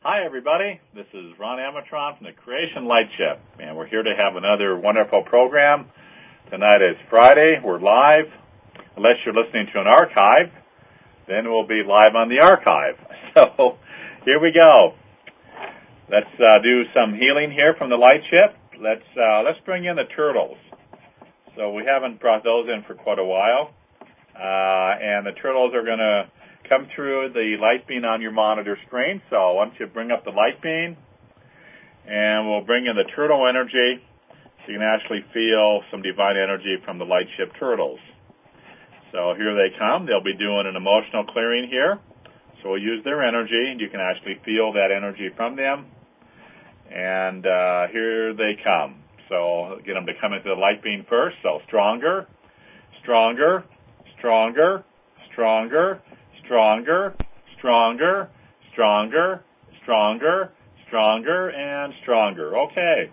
Hi, everybody. This is Ron Amatron from the Creation Light Ship, and we're here to have another wonderful program. Tonight is Friday. We're live. Unless you're listening to an archive, then we'll be live on the archive. So here we go. Let's do some healing here from the Light Ship. Let's bring in the turtles. So we haven't brought those in for quite a while, and the turtles are going to come through the light beam on your monitor screen. So why don't you bring up the light beam, and we'll bring in the turtle energy so you can actually feel some divine energy from the Light Ship turtles. So here they come. They'll be doing an emotional clearing here. So we'll use their energy, and you can actually feel that energy from them. And here they come. So get them to come into the light beam first. So stronger, stronger, stronger, stronger, stronger, stronger, stronger, stronger, stronger, and stronger. Okay.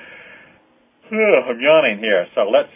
I'm yawning here. So let's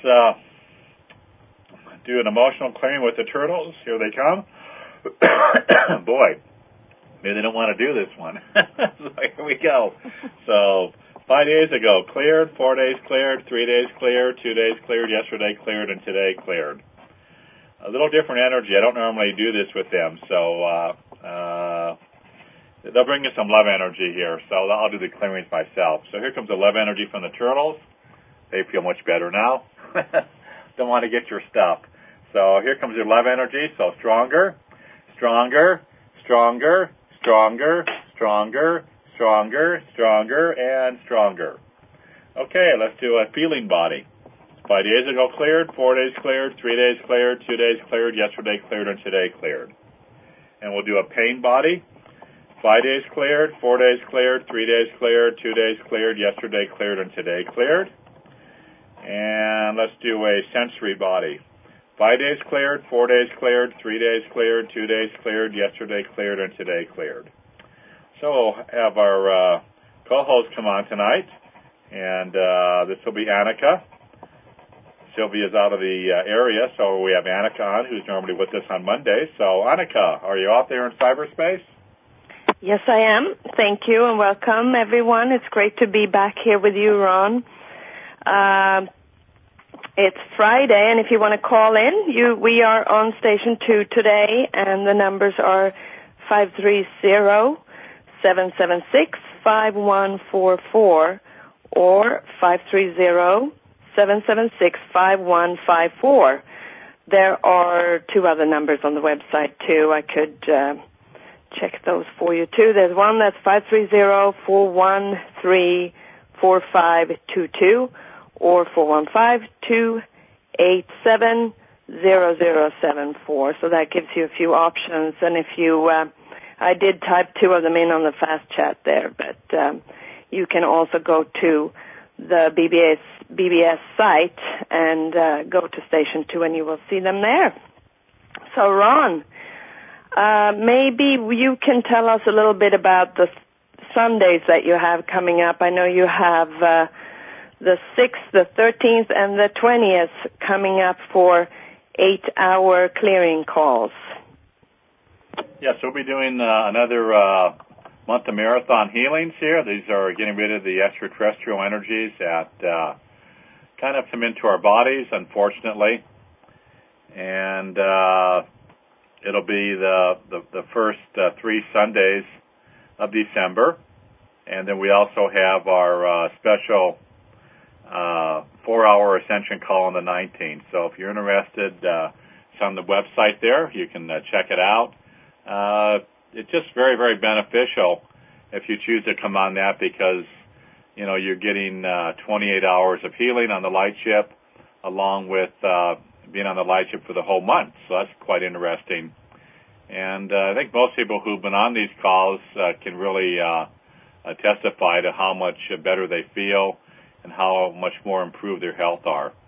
do an emotional clearing with the turtles. Here they come. Boy, maybe they don't want to do this one. So here we go. So 5 days ago, cleared. 4 days cleared. 3 days cleared. 2 days cleared. Yesterday cleared. And today cleared. A little different energy. I don't normally do this with them, so they'll bring you some love energy here, so I'll do the clearings myself. So here comes the love energy from the turtles. They feel much better now. Don't want to get your stuff. So here comes your love energy, so stronger, stronger, stronger, stronger, stronger, stronger, stronger, and stronger. Okay, let's do a feeling body. 5 days ago cleared, 4 days cleared, 3 days cleared, 2 days cleared, yesterday cleared, and today cleared. And we'll do a pain body. 5 days cleared, 4 days cleared, 3 days cleared, 2 days cleared, yesterday cleared, and today cleared. And let's do a sensory body. 5 days cleared, 4 days cleared, 3 days cleared, 2 days cleared, yesterday cleared, and today cleared. So we'll have our co-host come on tonight, and this will be Annika. Sylvia's out of the area, so we have Annika on, who's normally with us on Monday. So, Annika, are you out there in cyberspace? Yes, I am. Thank you, and welcome, everyone. It's great to be back here with you, Ron. It's Friday, and if you want to call in, we are on Station 2 today, and the numbers are 530-776-5144 or 530-776-5154. There are two other numbers on the website, too. I could check those for you, too. There's one that's 530-413-4522 or 415-287-0074. So that gives you a few options. And if you, I did type two of them in on the fast chat there, but you can also go to the BBS site and go to Station 2 and you will see them there. So, Ron, maybe you can tell us a little bit about the Sundays that you have coming up. I know you have the 6th, the 13th, and the 20th coming up for 8-hour clearing calls. Yes, we'll be doing another month of marathon healings here. These are getting rid of the extraterrestrial energies that kind of come into our bodies, unfortunately. And it'll be the first 3 Sundays of December. And then we also have our special 4-hour ascension call on the 19th. So if you're interested, it's on the website there. You can check it out. It's just very, very beneficial if you choose to come on that because, you know, you're getting 28 hours of healing on the Light Ship along with being on the Light Ship for the whole month. So that's quite interesting. And I think most people who've been on these calls can really testify to how much better they feel and how much more improved their health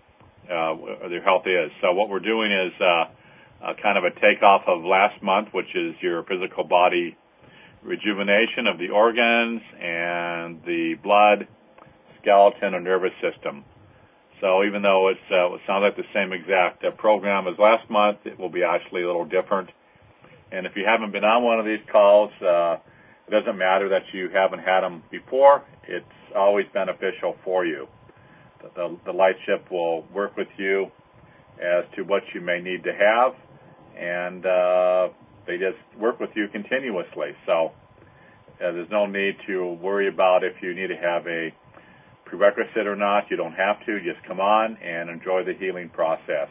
is. So what we're doing is kind of a takeoff of last month, which is your physical body rejuvenation of the organs and the blood, skeleton, and nervous system. So even though it sounds like the same exact program as last month, it will be actually a little different. And if you haven't been on one of these calls, It doesn't matter that you haven't had them before. It's always beneficial for you. The light ship will work with you as to what you may need to have, and they just work with you continuously. So there's no need to worry about if you need to have a prerequisite or not. You don't have to. Just come on and enjoy the healing process.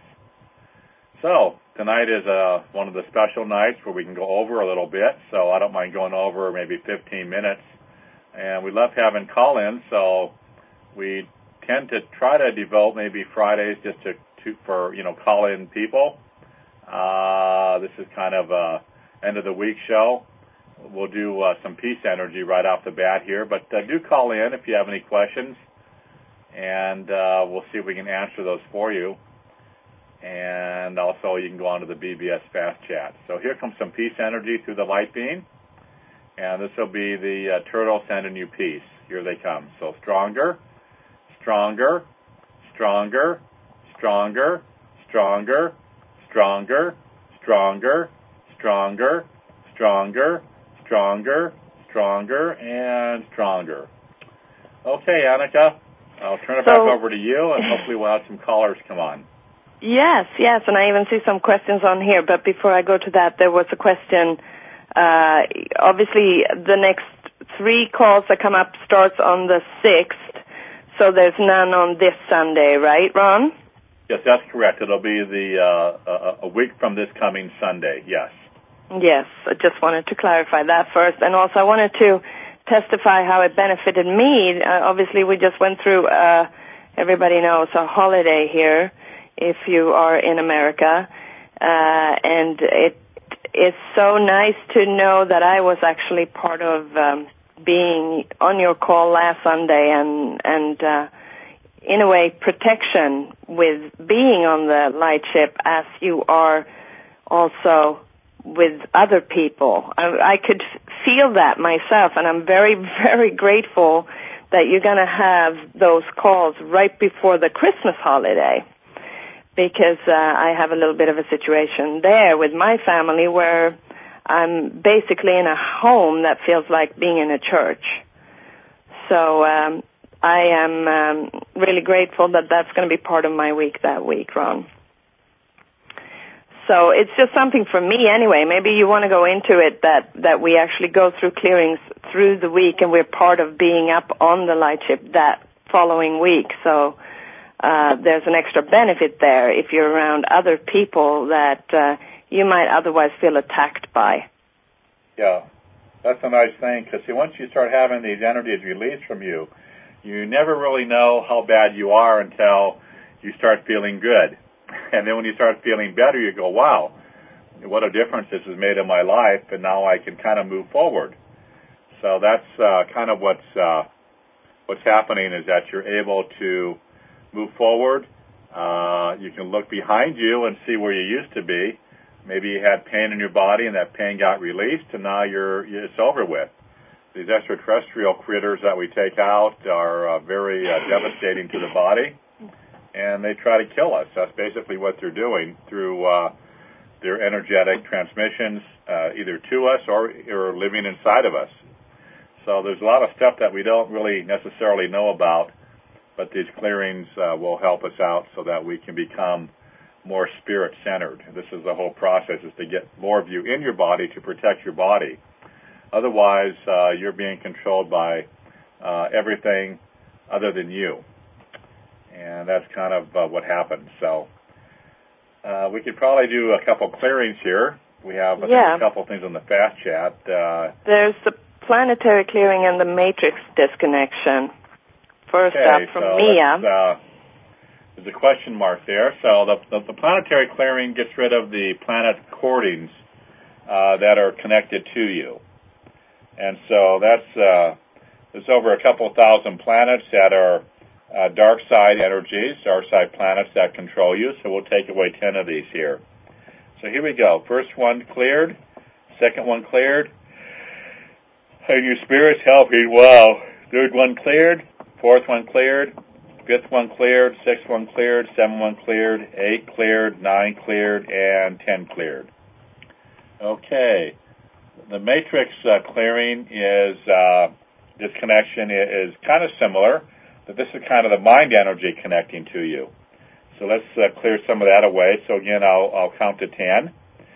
So tonight is one of the special nights where we can go over a little bit, so I don't mind going over maybe 15 minutes. And we love having call-ins, so we tend to try to devote maybe Fridays just for call-in people. This is kind of a end of the week show. We'll do some peace energy right off the bat here, but do call in if you have any questions, and we'll see if we can answer those for you. And also you can go on to the BBS Fast Chat. So here comes some peace energy through the light beam, and this will be the turtle sending you peace. Here they come. So stronger, stronger, stronger, stronger, stronger, stronger, stronger, stronger, stronger, stronger, stronger, and stronger. Okay, Annika, I'll turn it back over to you, and hopefully we'll have some callers come on. Yes, and I even see some questions on here, but before I go to that, there was a question. Obviously, the next 3 calls that come up starts on the 6th, so there's none on this Sunday, right, Ron? Yes, that's correct. It'll be a week from this coming Sunday, yes. Yes, I just wanted to clarify that first. And also I wanted to testify how it benefited me. Obviously, we just went through, everybody knows, a holiday here if you are in America. And it is so nice to know that I was actually part of being on your call last Sunday and in a way, protection with being on the light ship as you are also with other people. I could feel that myself, and I'm very, very grateful that you're going to have those calls right before the Christmas holiday, because I have a little bit of a situation there with my family where I'm basically in a home that feels like being in a church. So I am really grateful that that's going to be part of my week that week, Ron. So it's just something for me anyway. Maybe you want to go into it that we actually go through clearings through the week, and we're part of being up on the light ship that following week. So there's an extra benefit there if you're around other people that you might otherwise feel attacked by. Yeah, that's a nice thing, because once you start having these energies released from you, you never really know how bad you are until you start feeling good. And then when you start feeling better, you go, wow, what a difference this has made in my life, and now I can kind of move forward. So that's kind of what's happening, is that you're able to move forward. You can look behind you and see where you used to be. Maybe you had pain in your body, and that pain got released, and now it's over with. These extraterrestrial critters that we take out are very devastating to the body, and they try to kill us. That's basically what they're doing through their energetic transmissions, either to us or living inside of us. So there's a lot of stuff that we don't really necessarily know about, but these clearings will help us out so that we can become more spirit-centered. This is the whole process, is to get more of you in your body to protect your body. Otherwise, you're being controlled by everything other than you. And that's kind of what happens. So we could probably do a couple clearings here. We have a couple things on the fast chat. There's the planetary clearing and the matrix disconnection. First up from Mia. There's a question mark there. So the planetary clearing gets rid of the planet cordings that are connected to you. And so there's over a couple thousand planets that are dark side energies, dark side planets that control you. So we'll take away 10 of these here. So here we go. First one cleared. Second one cleared. And your spirit's helping. Wow. Third one cleared. Fourth one cleared. Fifth one cleared. Sixth one cleared. Seventh one cleared. 8 cleared. 9 cleared. And 10 cleared. Okay. The matrix clearing is, this connection is kind of similar, but this is kind of the mind energy connecting to you. So let's clear some of that away. So again, I'll count to 10.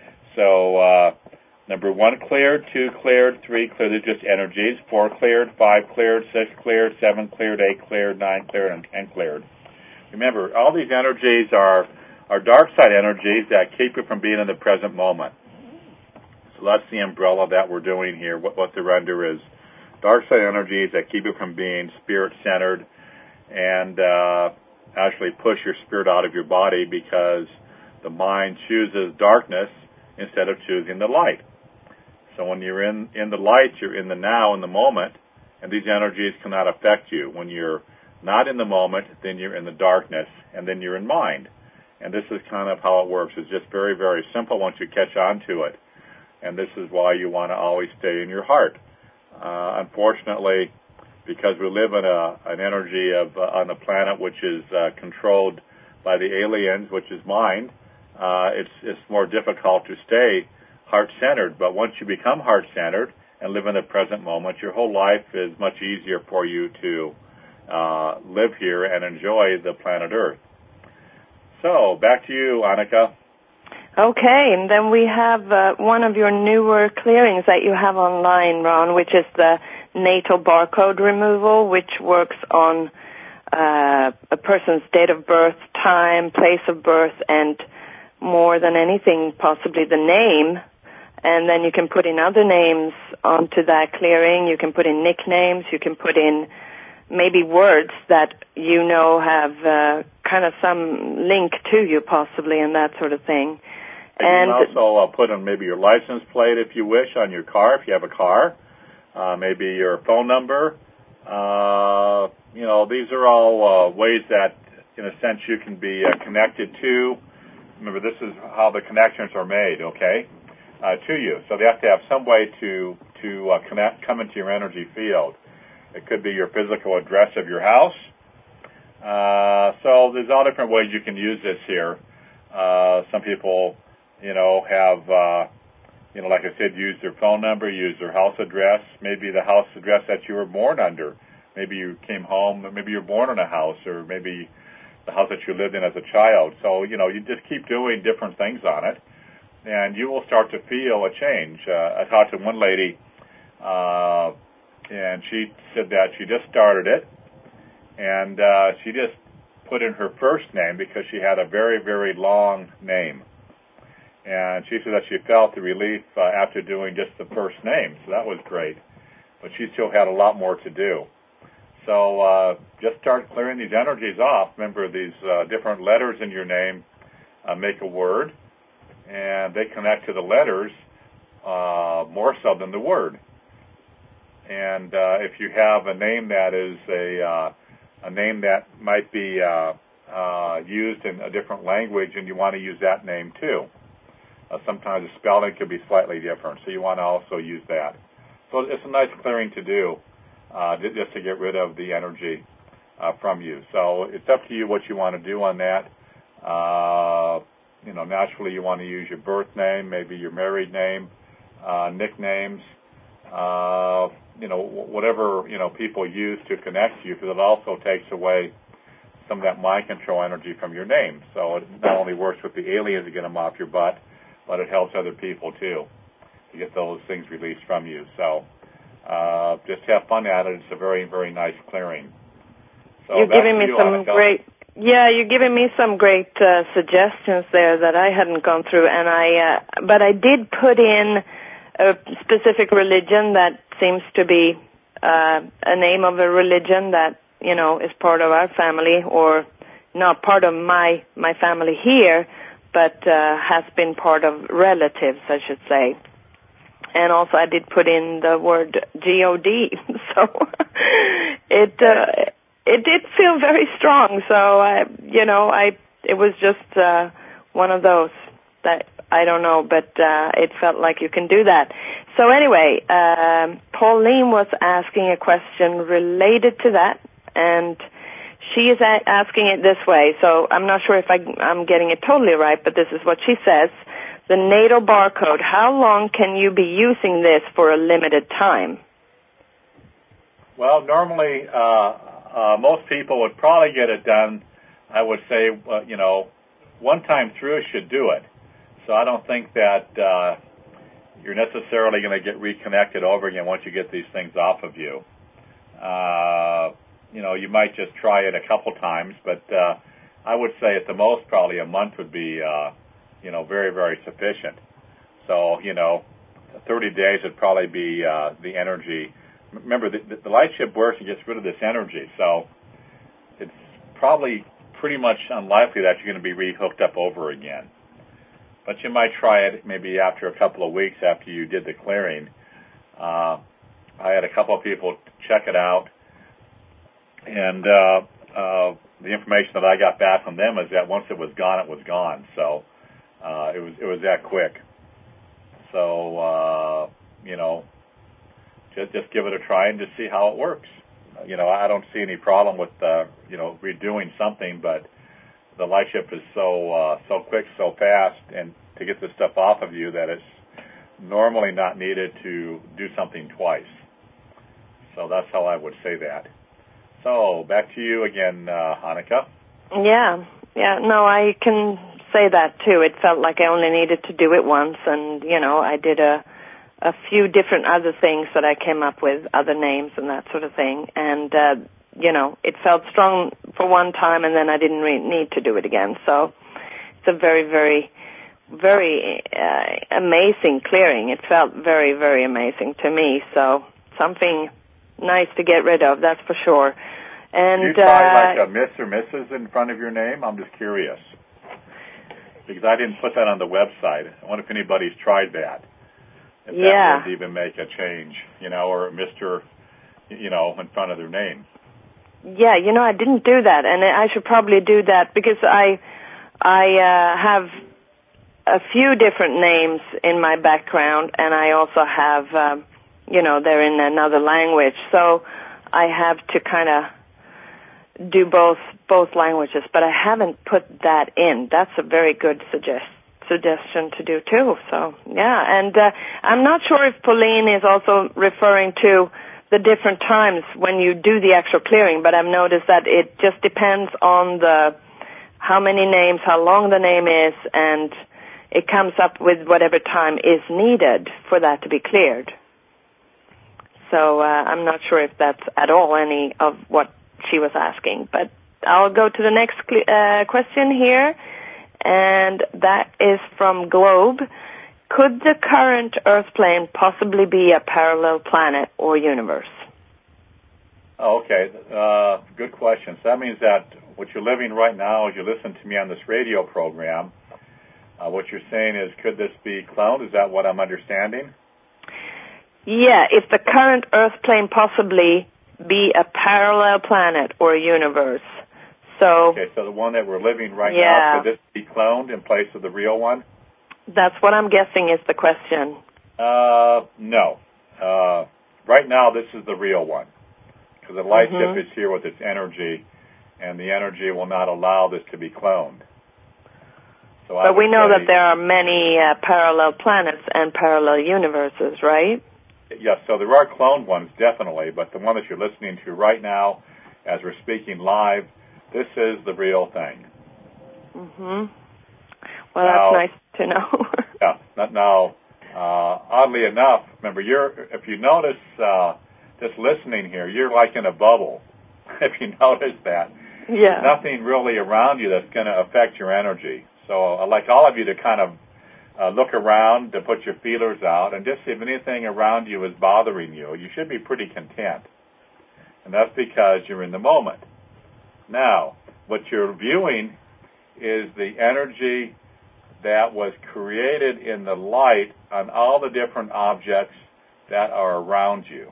So number 1 cleared, 2 cleared, 3 cleared. They're just energies. 4 cleared, 5 cleared, 6 cleared, 7 cleared, 8 cleared, 9 cleared, and 10 cleared. Remember, all these energies are dark side energies that keep you from being in the present moment. So that's the umbrella that we're doing here. What they're under is dark side energies that keep you from being spirit-centered and actually push your spirit out of your body because the mind chooses darkness instead of choosing the light. So when you're in the light, you're in the now, in the moment, and these energies cannot affect you. When you're not in the moment, then you're in the darkness, and then you're in mind. And this is kind of how it works. It's just very, very simple once you catch on to it. And this is why you want to always stay in your heart. Unfortunately, because we live in an energy on a planet which is controlled by the aliens, which is mind, it's more difficult to stay heart-centered. But once you become heart-centered and live in the present moment, your whole life is much easier for you to live here and enjoy the planet Earth. So, back to you, Annika. Okay, and then we have one of your newer clearings that you have online, Ron, which is the natal barcode removal, which works on a person's date of birth, time, place of birth, and more than anything, possibly the name. And then you can put in other names onto that clearing. You can put in nicknames. You can put in maybe words that you know have kind of some link to you, possibly, and that sort of thing. And you can also put in maybe your license plate, if you wish, on your car, if you have a car. Maybe your phone number. These are all ways that, in a sense, you can be connected to. Remember, this is how the connections are made, okay, to you. So they have to have some way to come into your energy field. It could be your physical address of your house. So there's all different ways you can use this here. Some people, have, like I said, use their phone number, use their house address, maybe the house address that you were born under. Maybe you came home, maybe you were born in a house, or maybe the house that you lived in as a child. So, you just keep doing different things on it, and you will start to feel a change. I talked to one lady, and she said that she just started it, and she just put in her first name because she had a very, very long name. And she said that she felt the relief after doing just the first name, so that was great. But she still had a lot more to do. So just start clearing these energies off. Remember, these different letters in your name make a word, and they connect to the letters more so than the word. And if you have a name that is a name that might be used in a different language, and you want to use that name too. Sometimes the spelling could be slightly different, so you want to also use that. So it's a nice clearing to do, just to get rid of the energy from you. So it's up to you what you want to do on that. Naturally you want to use your birth name, maybe your married name, nicknames, whatever, people use to connect you, because it also takes away some of that mind control energy from your name. So it not only works with the aliens to get them off your butt, but it helps other people too to get those things released from you. So just have fun at it. It's a very, very nice clearing. So you're giving me some great, you're giving me some great suggestions there that I hadn't gone through, and but I did put in a specific religion that seems to be a name of a religion that is part of our family, or not part of my family here, but has been part of relatives, I should say. And also I did put in the word G-O-D, so it did feel very strong. So it was just one of those that I don't know, but it felt like you can do that. So anyway, Pauline was asking a question related to that, and she is asking it this way. So I'm not sure if I'm getting it totally right, but this is what she says. the NATO barcode, how long can you be using this for a limited time? Well, normally, most people would probably get it done, I would say, one time through should do it. So I don't think that you're necessarily going to get reconnected over again once you get these things off of you. You might just try it a couple times, but I would say at the most probably a month would be, very, very sufficient. So, 30 days would probably be the energy. Remember, the light ship works and gets rid of this energy, so it's probably pretty much unlikely that you're going to be re-hooked up over again. But you might try it maybe after a couple of weeks after you did the clearing. I had a couple of people check it out, and the information that I got back from them is that once it was gone, it was gone. So it was that quick. So just give it a try and just see how it works. I don't see any problem with redoing something, but the light ship is so quick, so fast, and to get this stuff off of you that it's normally not needed to do something twice. So that's how I would say that. So back to you again, Annika. Yeah. No, I can say that too. It felt like I only needed to do it once, and I did a few different other things that I came up with, other names and that sort of thing, and it felt strong for one time, and then I didn't need to do it again. So it's a very, very, very amazing clearing. It felt very, very amazing to me. So something nice to get rid of, that's for sure. And you try like a Miss or Mrs. in front of your name? I'm just curious, because I didn't put that on the website. I wonder if anybody's tried that. If that would even make a change, or Mr., in front of their name. Yeah, I didn't do that, and I should probably do that because I have a few different names in my background, and I also have, they're in another language, so I have to kind of do both languages, but I haven't put that in. That's a very good suggestion to do too. So yeah, and I'm not sure if Pauline is also referring to the different times when you do the actual clearing, but I've noticed that it just depends on how many names, how long the name is, and it comes up with whatever time is needed for that to be cleared. So I'm not sure if that's at all any of what she was asking, but I'll go to the next question here. And that is from Globe. Could the current Earth plane possibly be a parallel planet or universe? Oh, okay. Good question. So that means that what you're living right now, as you listen to me on this radio program, what you're saying is, could this be cloned? Is that what I'm understanding? Yeah, if the current Earth plane possibly be a parallel planet or a universe. Okay, so the one that we're living right now, could this be cloned in place of the real one? That's what I'm guessing is the question. No. Right now, this is the real one, because the light ship is here with its energy, and the energy will not allow this to be cloned. So but we know that there are many parallel planets and parallel universes, right? Yes, so there are cloned ones, definitely, but the one that you're listening to right now, as we're speaking live, this is the real thing. Well, now, that's nice to know. Yeah. Now, oddly enough, remember, if you notice, just listening here, you're like in a bubble. If you notice that, there's nothing really around you that's going to affect your energy. So I'd like all of you to kind of look around, to put your feelers out, and just see if anything around you is bothering you. You should be pretty content, and that's because you're in the moment. Now, what you're viewing is the energy that was created in the light on all the different objects that are around you.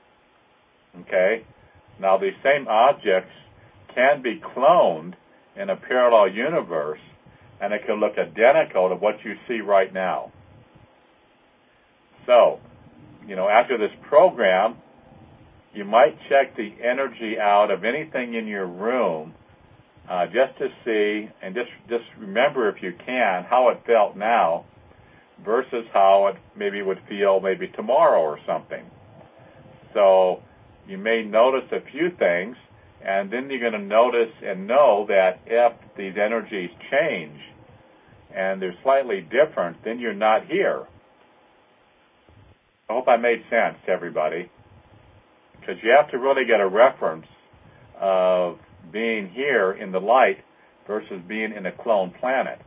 Okay? Now, these same objects can be cloned in a parallel universe, and it can look identical to what you see right now. So, after this program, you might check the energy out of anything in your room just to see, and just remember, if you can, how it felt now, versus how it maybe would feel maybe tomorrow or something. So you may notice a few things, and then you're going to notice and know that if these energies change and they're slightly different, then you're not here. I hope I made sense to everybody, because you have to really get a reference of being here in the light versus being in a clone planet.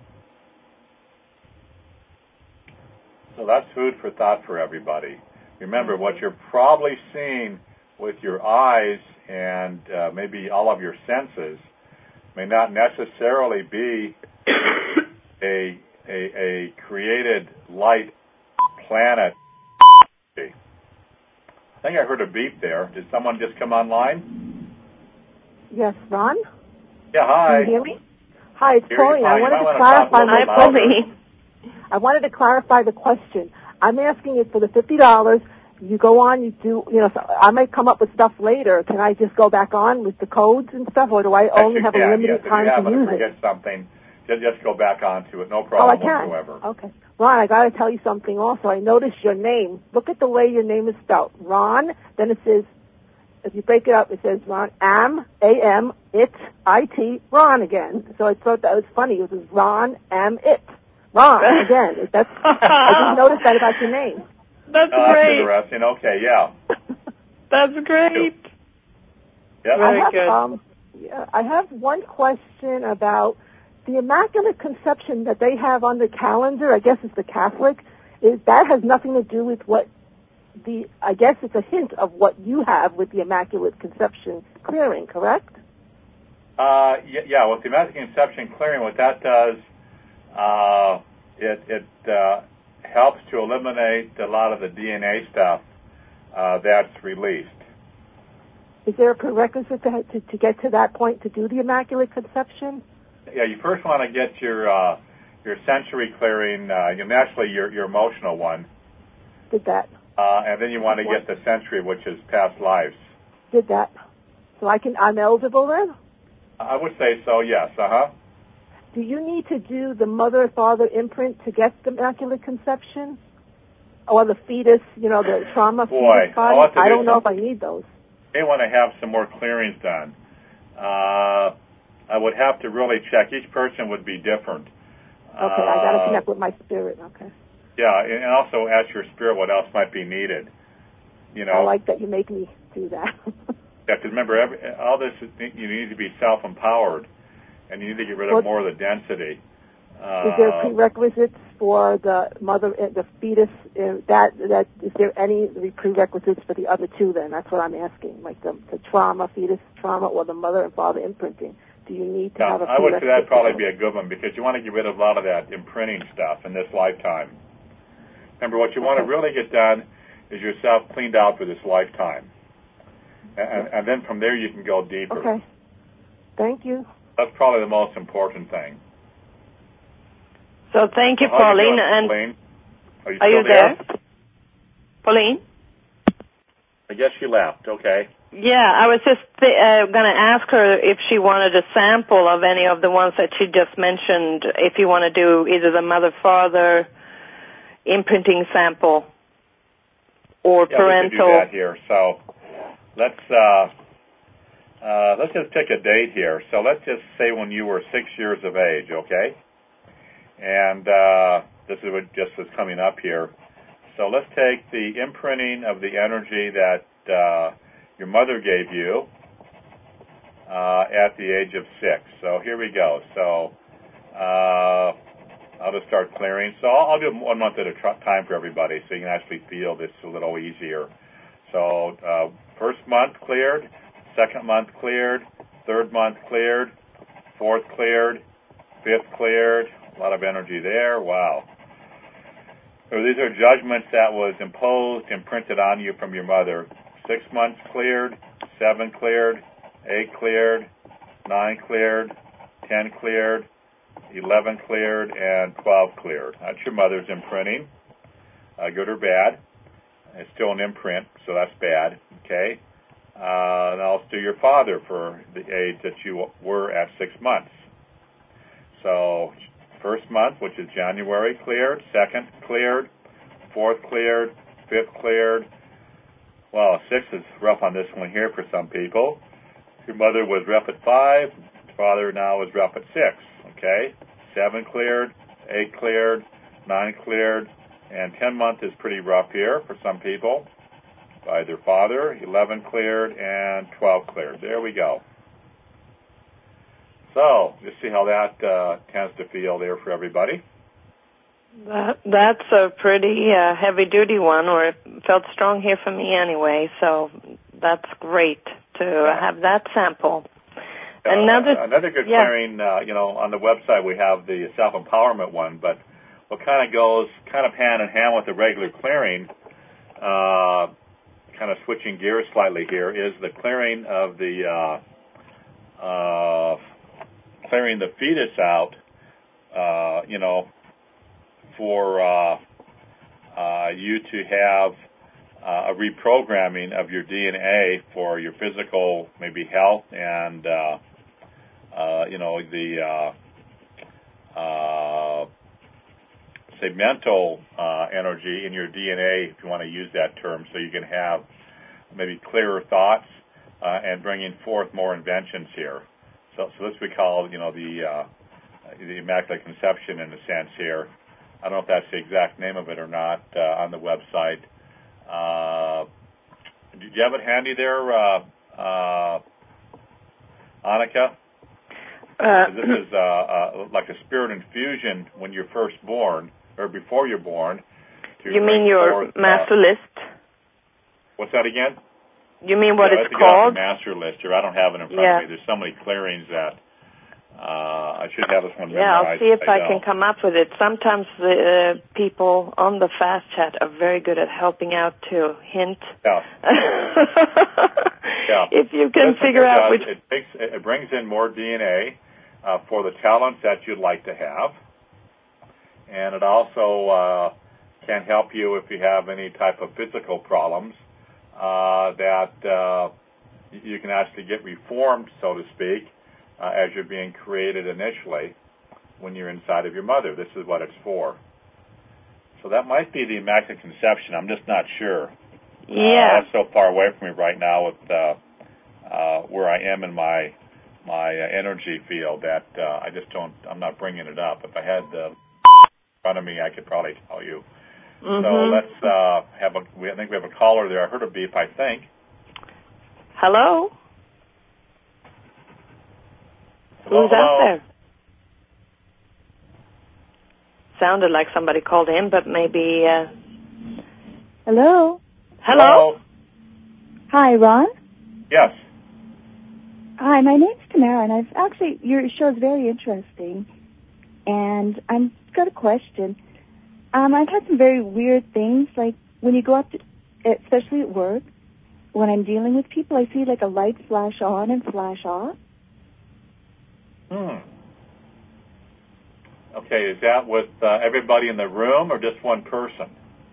So that's food for thought for everybody. Remember, what you're probably seeing with your eyes and maybe all of your senses may not necessarily be a created light planet. I think I heard a beep there. Did someone just come online? Yes, Ron? Yeah, hi. Can you hear me? Hi, it's Pauline. I wanted to clarify the question. I'm asking it for the $50. You go on, you do, so I might come up with stuff later. Can I just go back on with the codes and stuff, or do I only have a limited time to use it? If you forget something, just go back onto it. No problem whatsoever. Okay. Ron, I got to tell you something also. I noticed your name. Look at the way your name is spelled. Ron, then it says, if you break it up, it says Ron, A-M, it, I-T, Ron again. So I thought that was funny. It was Ron, M, it. Ron, again. I just noticed that about your name. That's great. That's interesting. Okay, yeah. That's great. Yeah. Very good. I have one question about the Immaculate Conception that they have on the calendar. I guess it's the Catholic. That has nothing to do with what I guess it's a hint of what you have with the Immaculate Conception clearing, correct? Yeah, with the Immaculate Conception clearing, what that does, it helps to eliminate a lot of the DNA stuff that's released. Is there a prerequisite to get to that point to do the Immaculate Conception? Yeah, you first want to get your sensory clearing, naturally your emotional one. Did that. And then you want to get the sensory, which is past lives. Did that. So I'm eligible then? I would say so, yes. Uh-huh. Do you need to do the mother-father imprint to get the Immaculate Conception? Or the fetus, the trauma fetus body? I don't know if I need those. You may want to have some more clearings done. I would have to really check. Each person would be different. Okay, I got to connect with my spirit. Okay. Yeah, and also ask your spirit what else might be needed. I like that you make me do that. Yeah, because remember, all this you need to be self-empowered, and you need to get rid of more of the density. Is there prerequisites for the fetus? Is there any prerequisites for the other two? Then that's what I'm asking. Like the fetus trauma, or the mother and father imprinting. Do you need to have a prerequisite? I would say that'd probably be a good one, because you want to get rid of a lot of that imprinting stuff in this lifetime. Remember, what you want to really get done is yourself cleaned out for this lifetime. And then from there you can go deeper. Okay. Thank you. That's probably the most important thing. So thank you, Pauline. Pauline? Are you still there? Pauline? I guess she left. Okay. Yeah, I was just going to ask her if she wanted a sample of any of the ones that she just mentioned, if you want to do either the mother-father imprinting sample or parental. We can do that here. So let's just pick a date here. So let's just say when you were 6 years of age, okay? And this is what just is coming up here. So let's take the imprinting of the energy that your mother gave you at the age of 6. So here we go. So I'll just start clearing. So I'll do 1 month at a time for everybody, so you can actually feel this a little easier. So first month cleared, second month cleared, third month cleared, fourth cleared, fifth cleared. A lot of energy there. Wow. So these are judgments that was imposed, imprinted on you from your mother. 6 months cleared, 7 cleared, 8 cleared, 9 cleared, 10 cleared, 11 cleared, and 12 cleared. That's your mother's imprinting, good or bad. It's still an imprint, so that's bad, okay? Now let's do your father for the age that you were at 6 months. So first month, which is January, cleared. Second, cleared. Fourth, cleared. Fifth, cleared. Well, 6 is rough on this one here for some people. Your mother was rough at 5. Father now is rough at 6. Okay? 7 cleared. 8 cleared. 9 cleared. And 10 month is pretty rough here for some people by their father. 11 cleared and 12 cleared. There we go. So, just see how that tends to feel there for everybody. That's a pretty heavy-duty one, or it felt strong here for me anyway, so that's great to have that sample. Another good clearing, on the website we have the self-empowerment one, but what kind of goes kind of hand in hand with the regular clearing, kind of switching gears slightly here, is the clearing of the clearing the fetus out, for you to have a reprogramming of your DNA for your physical, maybe health, and say mental energy in your DNA, if you want to use that term, so you can have maybe clearer thoughts and bringing forth more inventions here. So this we call, the Immaculate Conception in a sense here. I don't know if that's the exact name of it or not on the website. Do you have it handy there, Annika? This is like a spirit infusion when you're first born, or before you're born. You mean your master list? What's that again? You mean what it's called? called? The master list here. I don't have it in front of me. There's so many clearings that I should have this one memorized. Yeah, I'll see if I can come up with it. Sometimes the people on the fast chat are very good at helping out to hint. Yeah. Yeah. If you can figure out which... It brings in more DNA for the talents that you'd like to have. And it also can help you if you have any type of physical problems that you can actually get reformed, so to speak, as you're being created initially when you're inside of your mother. This is what it's for. So that might be the Immaculate Conception. I'm just not sure. Yeah. That's so far away from me right now with where I am in my energy field that I'm not bringing it up. If I had the in front of me, I could probably tell you. Mm-hmm. So let's I think we have a caller there. I heard a beep, I think. Hello? Hello? Who's out there? Sounded like somebody called in, but maybe... Hello? Hello? Hi, Ron? Yes. Hi, my name's Tamara, and your show is very interesting, and I've got a question. I've had some very weird things, like when you go up to, especially at work, when I'm dealing with people, I see like a light flash on and flash off. Okay, is that with everybody in the room or just one person?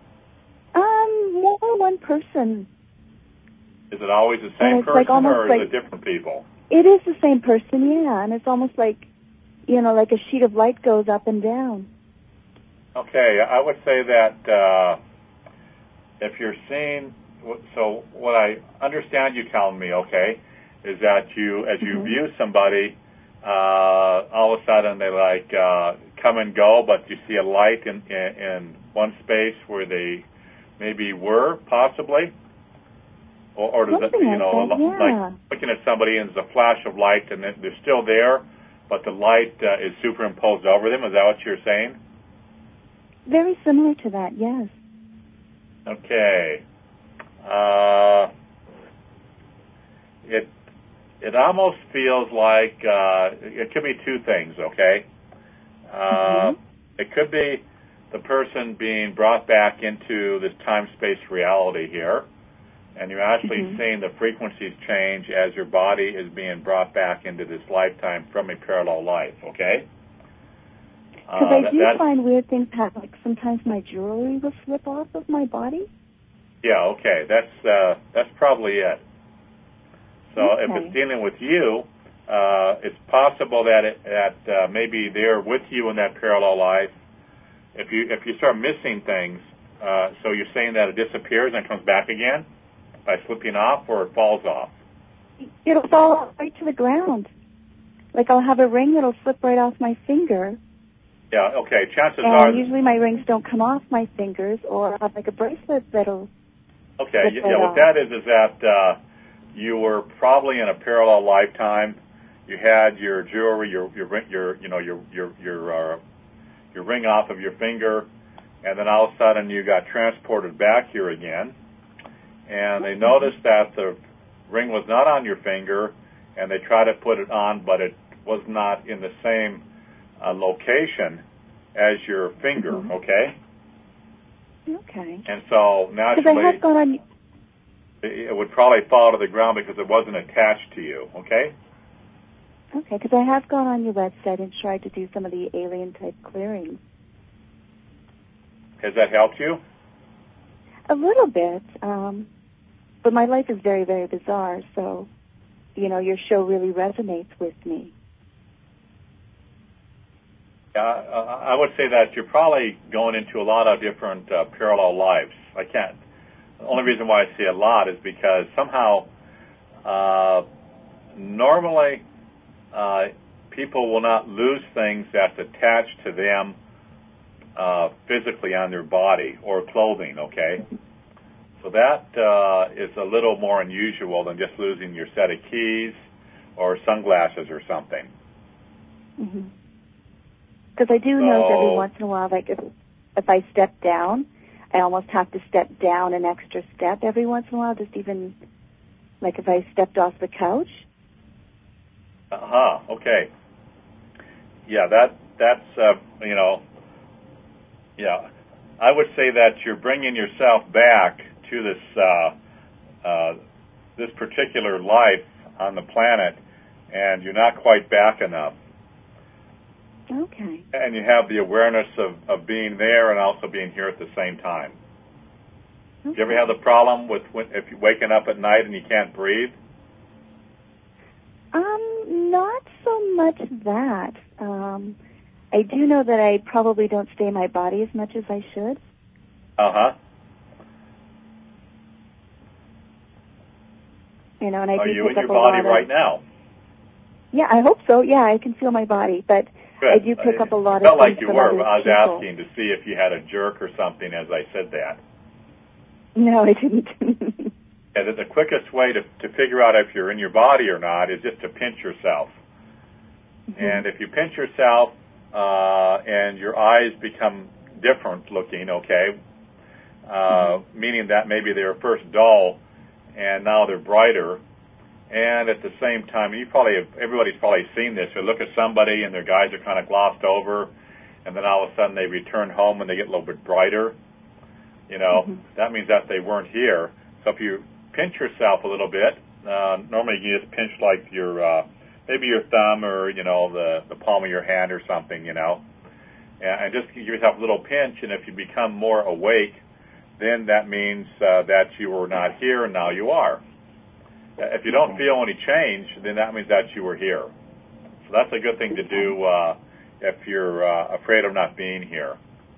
More one person. Is it always the same person or is it different people? It is the same person, yeah, and it's almost like, like a sheet of light goes up and down. Okay, I would say that if you're seeing, so what I understand you telling me, okay, is that as you view somebody, all of a sudden they come and go, but you see a light in one space where they maybe were, possibly? Or does it, like looking at somebody and there's a flash of light and they're still there, but the light is superimposed over them? Is that what you're saying? Very similar to that, yes. Okay. It almost feels like it could be two things, okay? It could be the person being brought back into this time-space reality here, and you're actually seeing the frequencies change as your body is being brought back into this lifetime from a parallel life, okay? Because I do find weird things happen. Like sometimes my jewelry will slip off of my body. Yeah, okay. That's probably it. So if it's dealing with you, it's possible that maybe they're with you in that parallel life. If you start missing things, so you're saying that it disappears and comes back again by slipping off, or it falls off? It'll fall right to the ground. Like I'll have a ring that'll slip right off my finger. Yeah, okay. Chances and are... usually my rings don't come off my fingers, or I'll have like a bracelet that'll... Okay, yeah, what that is that you were probably in a parallel lifetime. You had your jewelry, your ring off of your finger, and then all of a sudden you got transported back here again, and they noticed that the ring was not on your finger, and they tried to put it on, but it was not in the same location as your finger, okay? Okay. And so naturally, I have gone on... it would probably fall to the ground because it wasn't attached to you, okay? Okay, because I have gone on your website and tried to do some of the alien-type clearings. Has that helped you? A little bit, but my life is very, very bizarre, so, your show really resonates with me. I would say that you're probably going into a lot of different parallel lives. The only reason why I say a lot is because somehow, normally, people will not lose things that's attached to them physically on their body or clothing, okay? So that is a little more unusual than just losing your set of keys or sunglasses or something. Mm-hmm. Because I do notice every once in a while, like if I step down, I almost have to step down an extra step every once in a while, just even like if I stepped off the couch. Okay. Yeah, that's yeah. I would say that you're bringing yourself back to this particular life on the planet, and you're not quite back enough. Okay. And you have the awareness of being there and also being here at the same time. Okay. Do you ever have the problem with if you're waking up at night and you can't breathe? Not so much that. I do know that I probably don't stay in my body as much as I should. Uh-huh. And I do Are you pick in up your body a lot right now? Yeah, I hope so. Yeah, I can feel my body, but Good. I do pick up a lot of felt things like you from were. other I was people. asking to see if you had a jerk or something as I said that. No, I didn't. Yeah, the quickest way to figure out if you're in your body or not is just to pinch yourself. Mm-hmm. And if you pinch yourself and your eyes become different looking, okay, meaning that maybe they were first dull and now they're brighter, and at the same time, everybody's probably seen this. You look at somebody and their eyes are kind of glossed over, and then all of a sudden they return home and they get a little bit brighter. That means that they weren't here. So if you pinch yourself a little bit, normally you just pinch like your maybe your thumb or the palm of your hand or something, and just give yourself a little pinch. And if you become more awake, then that means that you were not here and now you are. If you don't feel any change, then that means that you were here. So that's a good thing to do if you're afraid of not being here.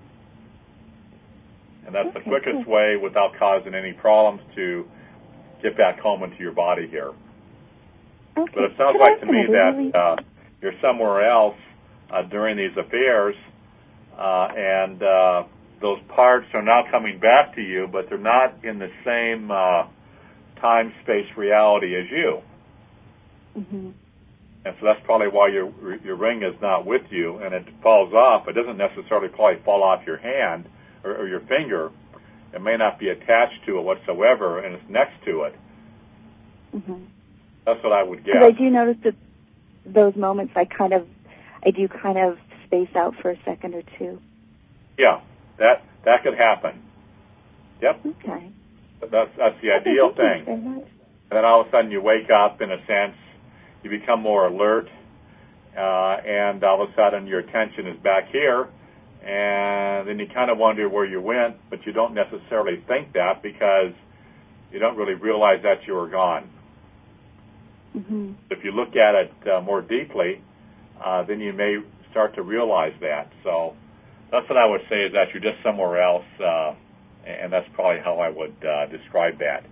And that's the quickest way without causing any problems to get back home into your body here. Okay. But it sounds like to me that you're somewhere else during these affairs, and those parts are now coming back to you, but they're not in the same time-space reality as you. Mm-hmm. And so that's probably why your ring is not with you, and it falls off. It doesn't necessarily probably fall off your hand or your finger. It may not be attached to it whatsoever, and it's next to it. Mm-hmm. That's what I would guess. Because I do notice that those moments I do kind of space out for a second or two. Yeah, that could happen. Yep. Okay. That's the ideal thing. And then all of a sudden you wake up, in a sense, you become more alert, and all of a sudden your attention is back here, and then you kind of wonder where you went, but you don't necessarily think that because you don't really realize that you were gone. Mm-hmm. If you look at it more deeply, then you may start to realize that. So that's what I would say, is that you're just somewhere else, and that's probably how I would describe that.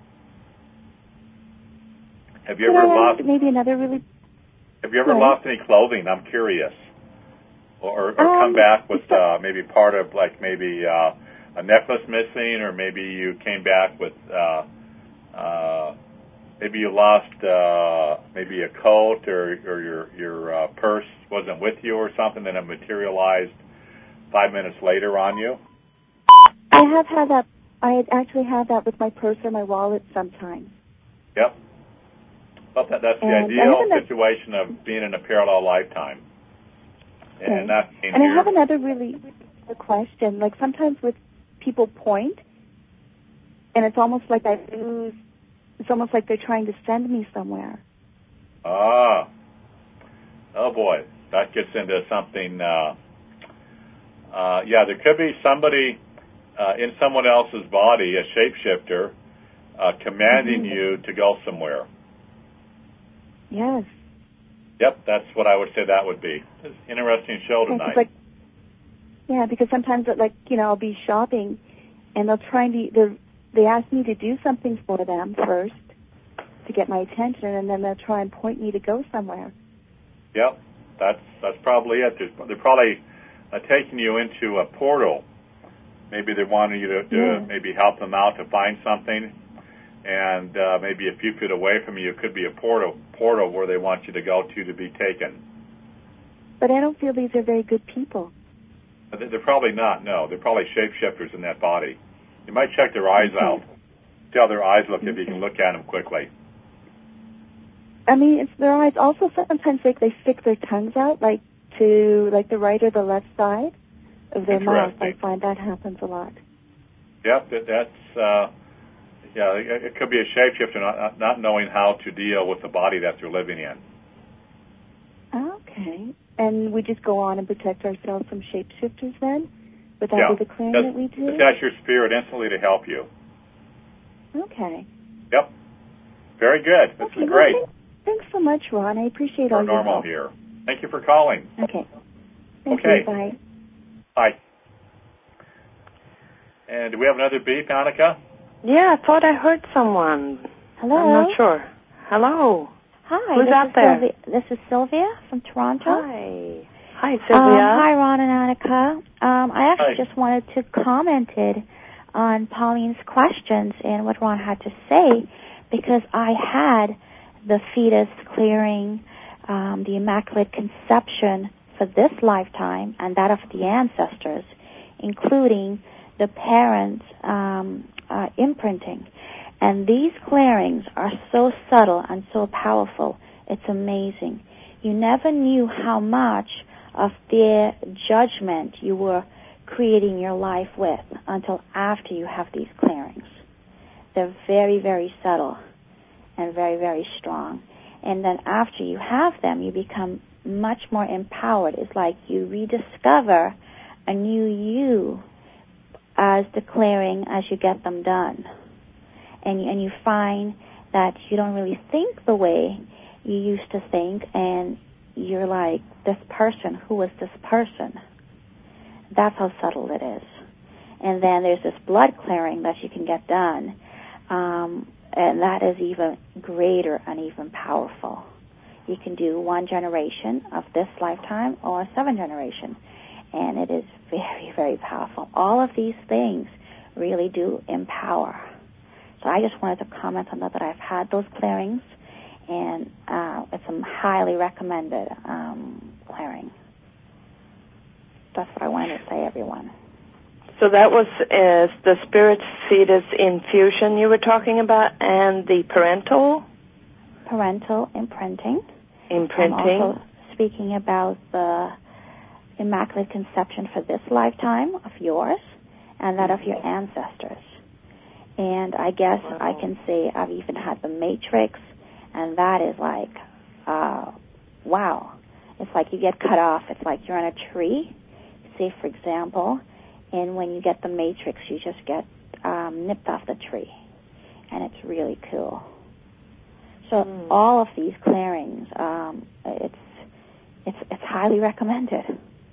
Have you ever lost maybe another really? Have you ever lost any clothing? I'm curious, or come back with maybe part of, like, maybe a necklace missing, or maybe you came back with maybe you lost maybe a coat, or your purse wasn't with you or something, and it materialized 5 minutes later on you? I have had that. I actually had that with my purse or my wallet sometimes. Yep. Well, that's the ideal situation of being in a parallel lifetime. Okay. And not being and here. I have another really good question. Like, sometimes with people point, and it's almost like I lose. It's almost like they're trying to send me somewhere. Ah. Oh, boy. That gets into something. Yeah, there could be somebody in someone else's body, a shapeshifter, commanding you to go somewhere. Yes. Yep, that's what I would say that would be. It's an interesting show tonight. Because sometimes, I'll be shopping, and they ask me to do something for them first to get my attention, and then they'll try and point me to go somewhere. Yep, that's probably it. They're probably taking you into a portal. Maybe they're wanting you to maybe help them out to find something, and maybe a few feet away from you, it could be a portal where they want you to go to be taken. But I don't feel these are very good people. They're probably not, no. They're probably shapeshifters in that body. You might check their eyes out. See how their eyes look, if you can look at them quickly. I mean, it's their eyes. Also, sometimes they stick their tongues out, like to the right or the left side of their mouth. I find that happens a lot. Yep, that's... Yeah, it could be a shapeshifter not knowing how to deal with the body that they're living in. Okay. And we just go on and protect ourselves from shapeshifters then? Would that be the clearing that we do? Attach your spirit instantly to help you. Okay. Yep. Very good. This is great. Well, thanks so much, Ron. I appreciate all your help. here. Thank you for calling. Okay. Thank you. Bye. Bye. And do we have another beep, Annika? Yeah, I thought I heard someone. Hello? I'm not sure. Hello. Hi. Who's out there? This is Sylvia from Toronto. Hi. Hi, Sylvia. Hi, Ron and Annika. I actually just wanted to comment on Pauline's questions and what Ron had to say, because I had the fetus clearing, the Immaculate Conception for this lifetime and that of the ancestors, including the parents' imprinting. And these clearings are so subtle and so powerful, it's amazing. You never knew how much of their judgment you were creating your life with until after you have these clearings. They're very, very subtle and very, very strong. And then after you have them, you become much more empowered. It's like you rediscover a new you as the clearing as you get them done. And you find that you don't really think the way you used to think, and you're like, this person, who is this person? That's how subtle it is. And then there's this blood clearing that you can get done, and that is even greater and even powerful. You can do 1 generation of this lifetime or 7 generations, and it is very, very powerful. All of these things really do empower. So I just wanted to comment on that I've had those clearings, and it's a highly recommended clearing. That's what I wanted to say, everyone. So that was the spirit fetus infusion you were talking about, and the parental imprinting. I'm also speaking about the Immaculate Conception for this lifetime of yours and that of your ancestors. And I guess I can say I've even had the matrix, and that is like, wow. It's like you get cut off. It's like you're on a tree, say, for example, and when you get the matrix, you just get nipped off the tree, and it's really cool. So all of these clearings, it's highly recommended.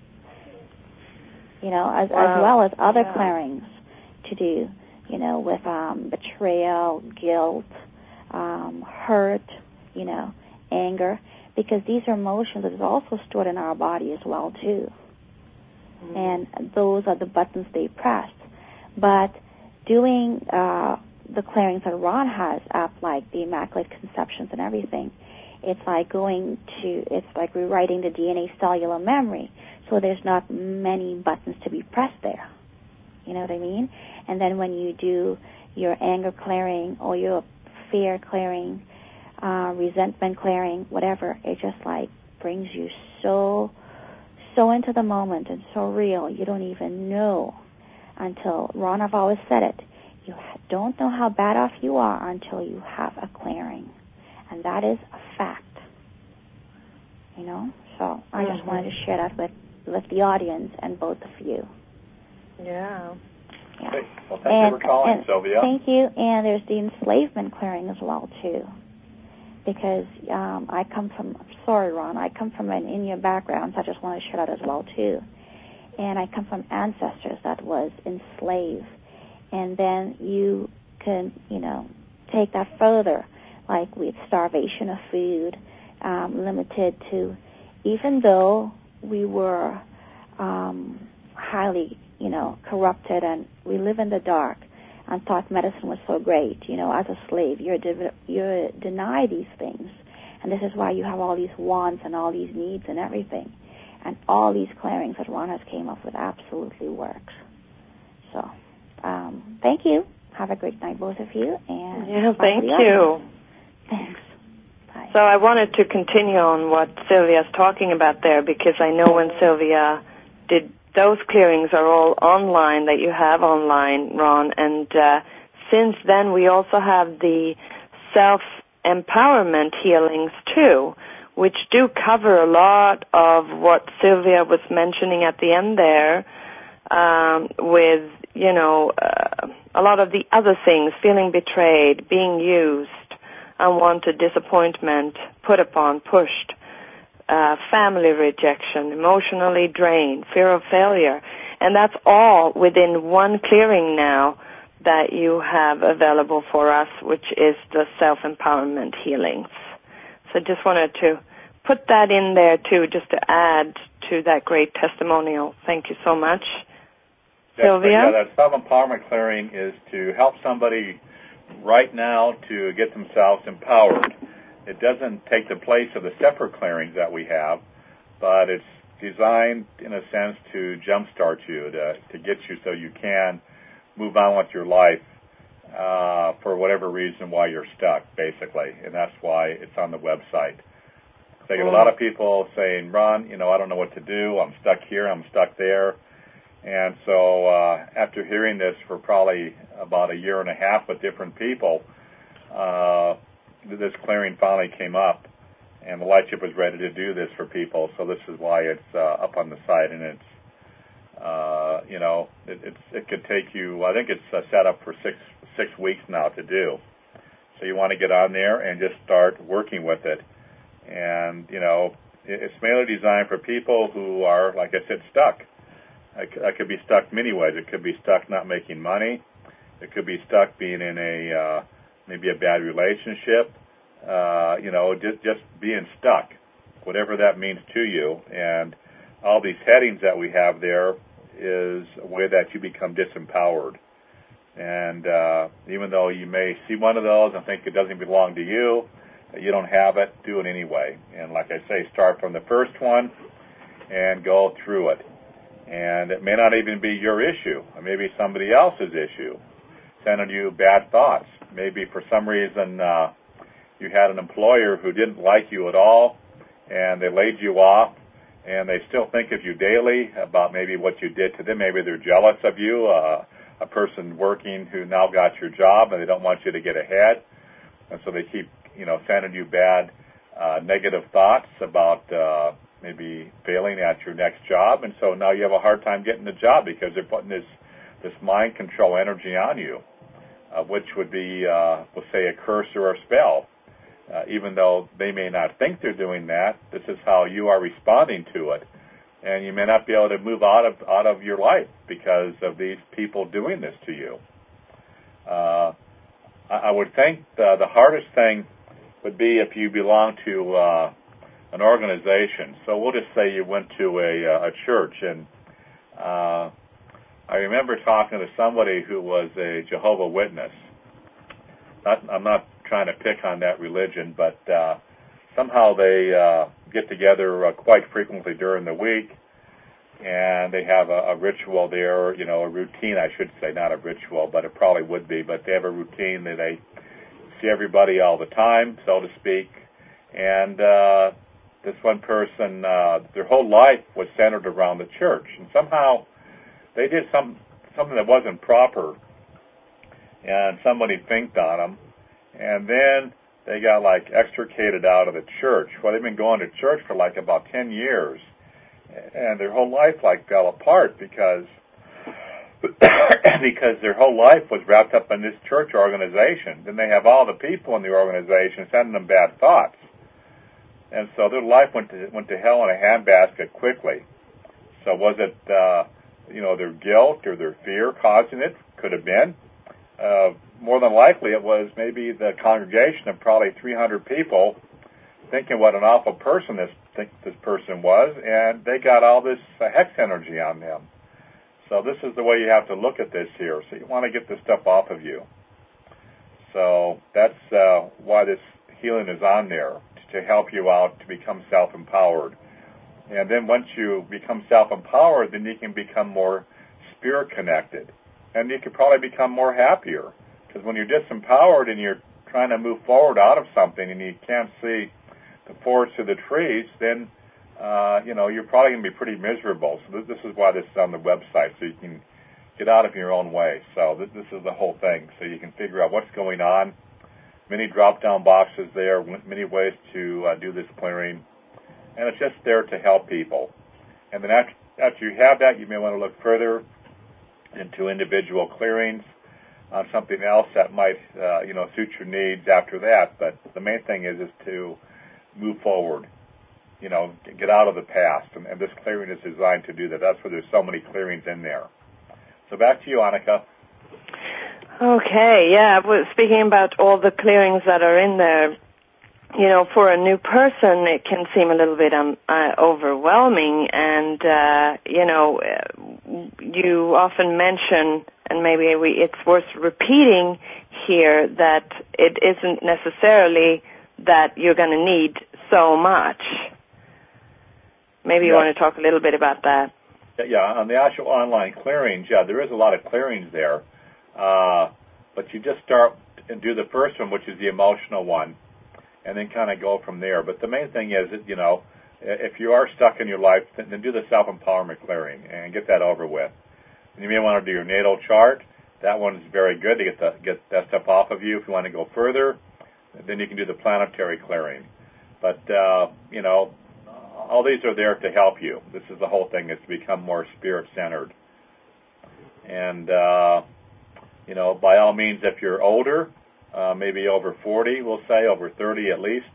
As well as other clearings to do, with betrayal, guilt, hurt, anger, because these are emotions that is also stored in our body as well too. And those are the buttons they press. But doing the clearings that Ron has up, like the Immaculate Conceptions and everything, it's like rewriting the DNA cellular memory. So there's not many buttons to be pressed there. You know what I mean? And then when you do your anger clearing or your fear clearing, resentment clearing, whatever, it just like brings you so into the moment and so real. You don't even know until, Ron, I've always said it, you don't know how bad off you are until you have a clearing. And that is a fact. So I just wanted to share that with the audience and both of you. Yeah. Okay. Well, thank you for calling, Sylvia. Thank you. And there's the enslavement clearing as well, too. Because I come from an Indian background, so I just want to share that as well, too. And I come from ancestors that was enslaved. And then you can, take that further, like with starvation of food, limited to, even though we were highly, corrupted and we live in the dark and thought medicine was so great, as a slave, you're denied these things. And this is why you have all these wants and all these needs and everything. And all these clearings that Ron has came up with absolutely works. So, thank you. Have a great night, both of you. And thank you. Thanks. Bye. So I wanted to continue on what Sylvia's talking about there, because I know when Sylvia did, those clearings are all online, that you have online, Ron, and since then we also have the self-empowerment healings too, which do cover a lot of what Sylvia was mentioning at the end there, with, a lot of the other things, feeling betrayed, being used, unwanted disappointment, put upon, pushed, family rejection, emotionally drained, fear of failure. And that's all within one clearing now that you have available for us, which is the self-empowerment healings. So just wanted to put that in there too, just to add to that great testimonial. Thank you so much. Sylvia? Yeah, that self-empowerment clearing is to help somebody right now to get themselves empowered. It doesn't take the place of the separate clearings that we have, but it's designed, in a sense, to jumpstart you, to get you so you can move on with your life for whatever reason why you're stuck, basically. And that's why it's on the website. So you get a lot of people saying, Ron, I don't know what to do. I'm stuck here. I'm stuck there. And so after hearing this for probably about a year and a half with different people, this clearing finally came up, and the Lightship was ready to do this for people. So this is why it's up on the site, and it's, it could take you, I think it's set up for six weeks now to do. So you want to get on there and just start working with it. And, it's mainly designed for people who are, like I said, stuck. I could be stuck many ways. It could be stuck not making money. It could be stuck being in maybe a bad relationship. Just being stuck, whatever that means to you. And all these headings that we have there is a way that you become disempowered. And even though you may see one of those and think it doesn't belong to you, you don't have it, do it anyway. And like I say, start from the first one and go through it. And it may not even be your issue. It may be somebody else's issue, sending you bad thoughts. Maybe for some reason you had an employer who didn't like you at all, and they laid you off, and they still think of you daily about maybe what you did to them. Maybe they're jealous of you, a person working who now got your job, and they don't want you to get ahead. And so they keep, sending you bad, negative thoughts about maybe failing at your next job, and so now you have a hard time getting the job because they're putting this mind control energy on you, which would be, we'll say, a curse or a spell. even though they may not think they're doing that. This is how you are responding to it, and you may not be able to move out of your life because of these people doing this to you. I would think the hardest thing would be if you belong to an organization. So we'll just say you went to a church, and I remember talking to somebody who was a Jehovah's Witness. I'm not trying to pick on that religion, but somehow they get together quite frequently during the week, and they have a ritual there, a routine, I should say, not a ritual, but it probably would be, but they have a routine that they see everybody all the time, so to speak, and this one person, their whole life was centered around the church, and somehow they did something that wasn't proper, and somebody pinked on them, and then they got extricated out of the church. Well, they've been going to church for about 10 years, and their whole life fell apart because their whole life was wrapped up in this church organization. Then they have all the people in the organization sending them bad thoughts, and so their life went to hell in a handbasket quickly. So was it their guilt or their fear causing it? Could have been. More than likely, it was maybe the congregation of probably 300 people thinking what an awful person this person was, and they got all this hex energy on them. So this is the way you have to look at this here. So you want to get this stuff off of you. So that's why this healing is on there, to help you out to become self-empowered. And then once you become self-empowered, then you can become more spirit-connected. And you can probably become more happier. Because when you're disempowered and you're trying to move forward out of something and you can't see the forest through the trees, then, you're probably going to be pretty miserable. So this is why this is on the website, so you can get out of your own way. So this is the whole thing. So you can figure out what's going on. Many drop-down boxes there, many ways to do this clearing. And it's just there to help people. And then after you have that, you may want to look further into individual clearings on something else that might, suit your needs after that. But the main thing is to move forward, get out of the past. And this clearing is designed to do that. That's why there's so many clearings in there. So back to you, Annika. Okay, yeah. Well, speaking about all the clearings that are in there, for a new person, it can seem a little bit overwhelming. And, you often mention, and maybe it's worth repeating here, that it isn't necessarily that you're going to need so much. Maybe you want to talk a little bit about that. Yeah, on the actual online clearings, there is a lot of clearings there. But you just start and do the first one, which is the emotional one, and then kind of go from there. But the main thing is that, if you are stuck in your life, then do the self-empowerment clearing and get that over with. And you may want to do your natal chart. That one's very good to get that stuff off of you. If you want to go further, then you can do the planetary clearing. But, all these are there to help you. This is the whole thing, is to become more spirit-centered. And, by all means, if you're older, maybe over 40, we'll say, over 30 at least,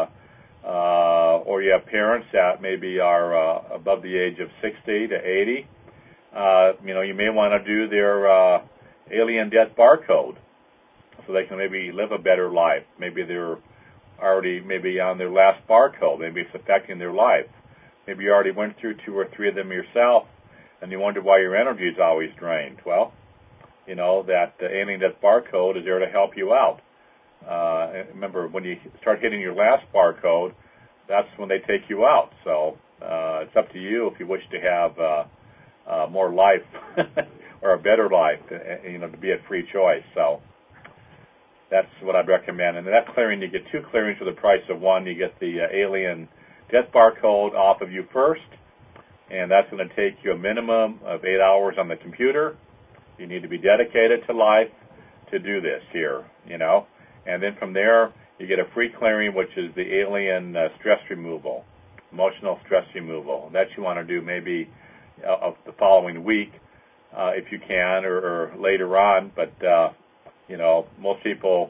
or you have parents that maybe are above the age of 60 to 80, you may want to do their alien death barcode so they can maybe live a better life. Maybe they're already on their last barcode. Maybe it's affecting their life. Maybe you already went through 2 or 3 of them yourself, and you wonder why your energy is always drained. Well, that the alien death barcode is there to help you out. Remember, when you start hitting your last barcode, that's when they take you out. So it's up to you if you wish to have more life or a better life, to be at free choice. So that's what I'd recommend. And that clearing, you get 2 clearings for the price of 1. You get the alien death barcode off of you first, and that's going to take you a minimum of 8 hours on the computer. You need to be dedicated to life to do this here, And then from there, you get a free clearing, which is the alien stress removal, emotional stress removal. That you want to do maybe of the following week, if you can, or later on. But, most people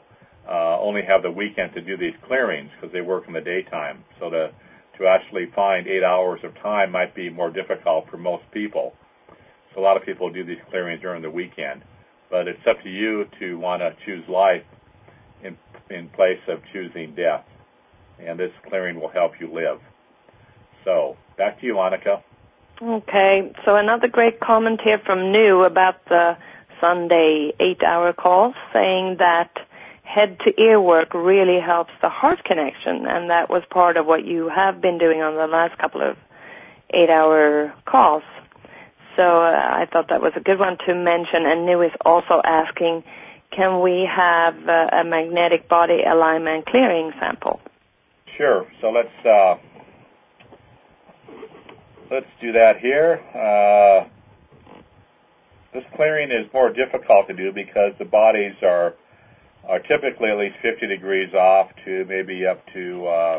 only have the weekend to do these clearings because they work in the daytime. So to actually find 8 hours of time might be more difficult for most people. So a lot of people do these clearings during the weekend. But it's up to you to want to choose life in place of choosing death. And this clearing will help you live. So back to you, Annika. Okay, so another great comment here from New about the Sunday 8-hour call, saying that head-to-ear work really helps the heart connection, and that was part of what you have been doing on the last couple of 8-hour calls. So I thought that was a good one to mention, and New is also asking, can we have a magnetic body alignment clearing sample? Sure, so let's do that here. This clearing is more difficult to do because the bodies are typically at least 50 degrees off to maybe up to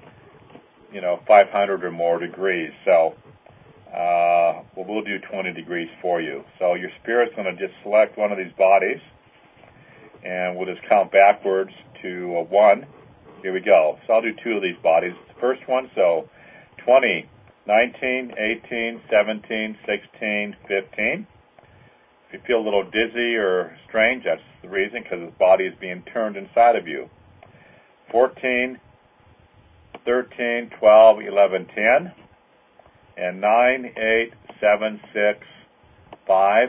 500 or more degrees. So we'll do 20 degrees for you. So your spirit's going to just select one of these bodies, and we'll just count backwards to 1. Here we go. So I'll do 2 of these bodies. The first one, so 20, 19, 18, 17, 16, 15. If you feel a little dizzy or strange, that's the reason, because the body is being turned inside of you. 14, 13, 12, 11, 10, and 9, 8, 7, 6, 5,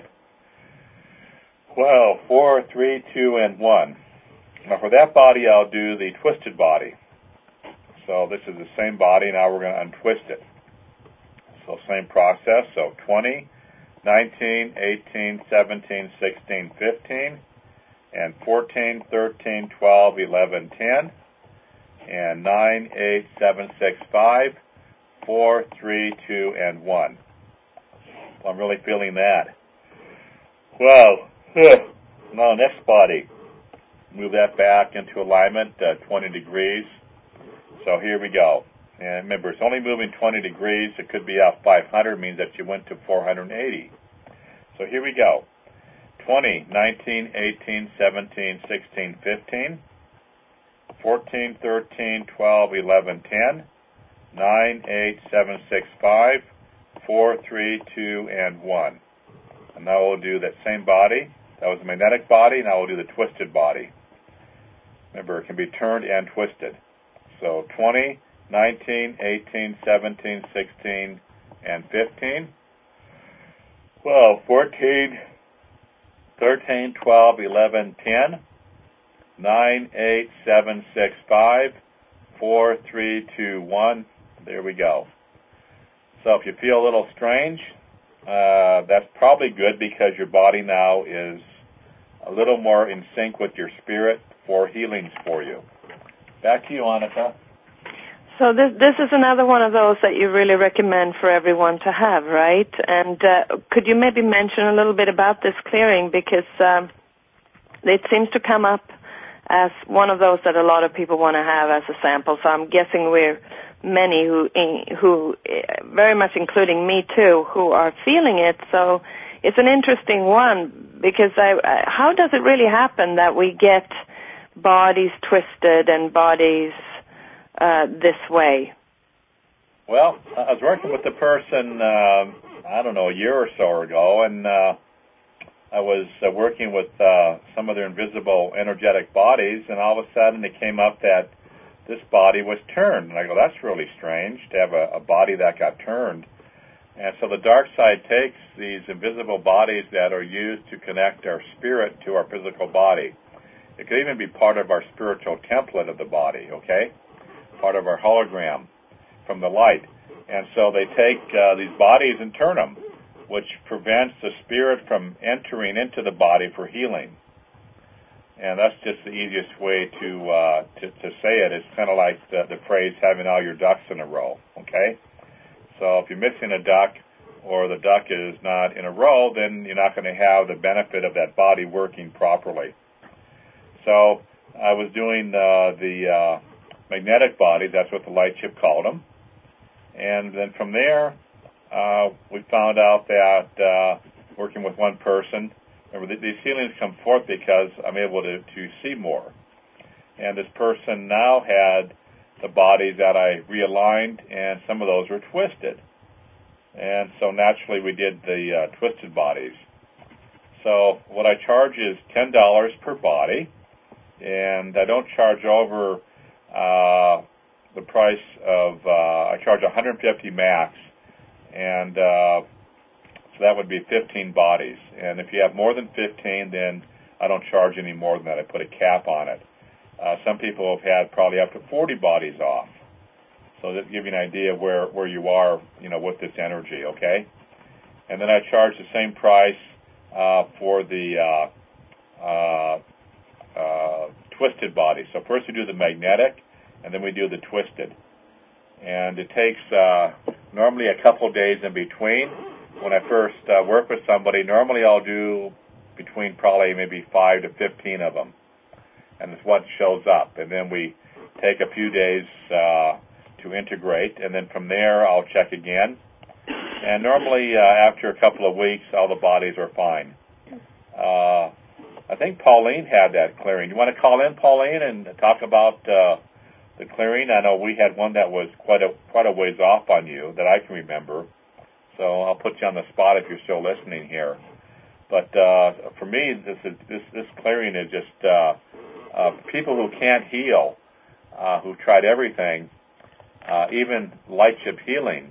4, 3, 2, and 1. Now for that body, I'll do the twisted body. So this is the same body. Now we're going to untwist it. So same process. So 20, 19, 18, 17, 16, 15, and 14, 13, 12, 11, 10, and 9, 8, 7, 6, 5, 4, 3, 2, and 1. Well, I'm really feeling that. Wow. Now, next body. Move that back into alignment, 20 degrees. So here we go. And remember, it's only moving 20 degrees. It could be off 500, means that you went to 480. So here we go. 20, 19, 18, 17, 16, 15, 14, 13, 12, 11, 10, 9, 8, 7, 6, 5, 4, 3, 2, and 1. And now we'll do that same body. That was the magnetic body. Now we'll do the twisted body. Remember, it can be turned and twisted. So 20, 19, 18, 17, 16, and 15. 14, 13, 12, 11, 10, 9, 8, 7, 6, 5, 4, 3, 2, 1. There we go. So if you feel a little strange, that's probably good because your body now is a little more in sync with your spirit for healings for you. Back to you, Annika. So this is another one of those that you really recommend for everyone to have, right? And could you maybe mention a little bit about this clearing, because it seems to come up as one of those that a lot of people want to have as a sample. So I'm guessing we're many who very much including me too, who are feeling it. So it's an interesting one, because how does it really happen that we get bodies twisted and bodies this way? Well, I was working with a person, a year or so ago, and I was working with some of their invisible energetic bodies, and all of a sudden it came up that this body was turned. And I go, that's really strange to have a body that got turned. And so the dark side takes these invisible bodies that are used to connect our spirit to our physical body. It could even be part of our spiritual template of the body, okay? Part of our hologram from the light. And so they take these bodies and turn them, which prevents the spirit from entering into the body for healing. And that's just the easiest way to say it. It's kind of like the phrase, having all your ducks in a row, okay? So if you're missing a duck, or the duck is not in a row, then you're not going to have the benefit of that body working properly. So I was doing the magnetic bodies, that's what the light chip called them. And then from there, we found out that working with one person, remember, these healings come forth because I'm able to see more. And this person now had the bodies that I realigned, and some of those were twisted. And so naturally we did the twisted bodies. So what I charge is $10 per body, and I don't charge over the price of, I charge $150 max, and so that would be 15 bodies. And if you have more than 15, then I don't charge any more than that. I put a cap on it. Some people have had probably up to 40 bodies off. So that give you an idea where you are, with this energy, okay? And then I charge the same price for the twisted body. So first we do the magnetic, and then we do the twisted. And it takes normally a couple days in between. When I first work with somebody, normally I'll do between probably maybe 5 to 15 of them. And it's what shows up. And then we take a few days to integrate, and then from there I'll check again. And normally after a couple of weeks, all the bodies are fine. I think Pauline had that clearing. You want to call in, Pauline, and talk about the clearing? I know we had one that was quite a ways off on you that I can remember. So I'll put you on the spot if you're still listening here. But for me, this clearing is just people who can't heal, who've tried everything, even light chip healings.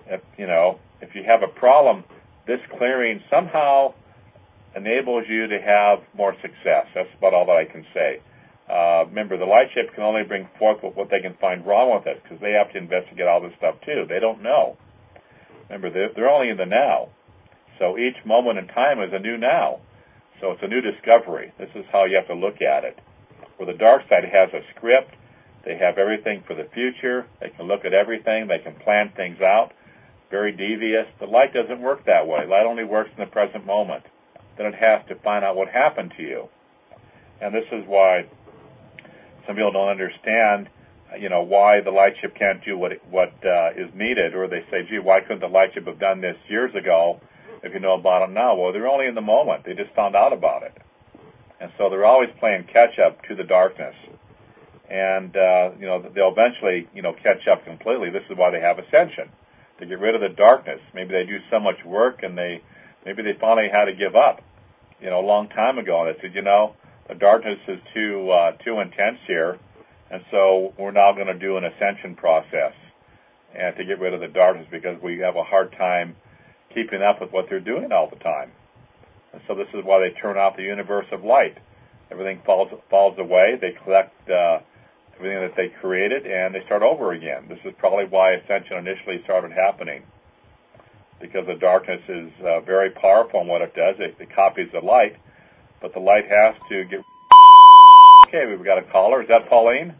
If you have a problem, this clearing somehow enables you to have more success. That's about all that I can say. Remember, the light chip can only bring forth what they can find wrong with it, because they have to investigate all this stuff too. They don't know. Remember, they're only in the now. So each moment in time is a new now. So it's a new discovery. This is how you have to look at it. Where the dark side has a script, they have everything for the future, they can look at everything, they can plan things out, very devious. The light doesn't work that way. Light only works in the present moment. Then it has to find out what happened to you. And this is why some people don't understand, why the light chip can't do what is needed, or they say, gee, why couldn't the light chip have done this years ago if you know about it now? Well, they're only in the moment. They just found out about it. And so they're always playing catch-up to the darkness. And, they'll eventually, catch up completely. This is why they have ascension, to get rid of the darkness. Maybe they do so much work, and maybe they finally had to give up, a long time ago. And they said, the darkness is too intense here, and so we're now going to do an ascension process and to get rid of the darkness, because we have a hard time keeping up with what they're doing all the time. And so this is why they turn off the universe of light. Everything falls away. They collect everything that they created, and they start over again. This is probably why ascension initially started happening, because the darkness is very powerful in what it does. It copies the light, but the light has to get... Okay, we've got a caller. Is that Pauline?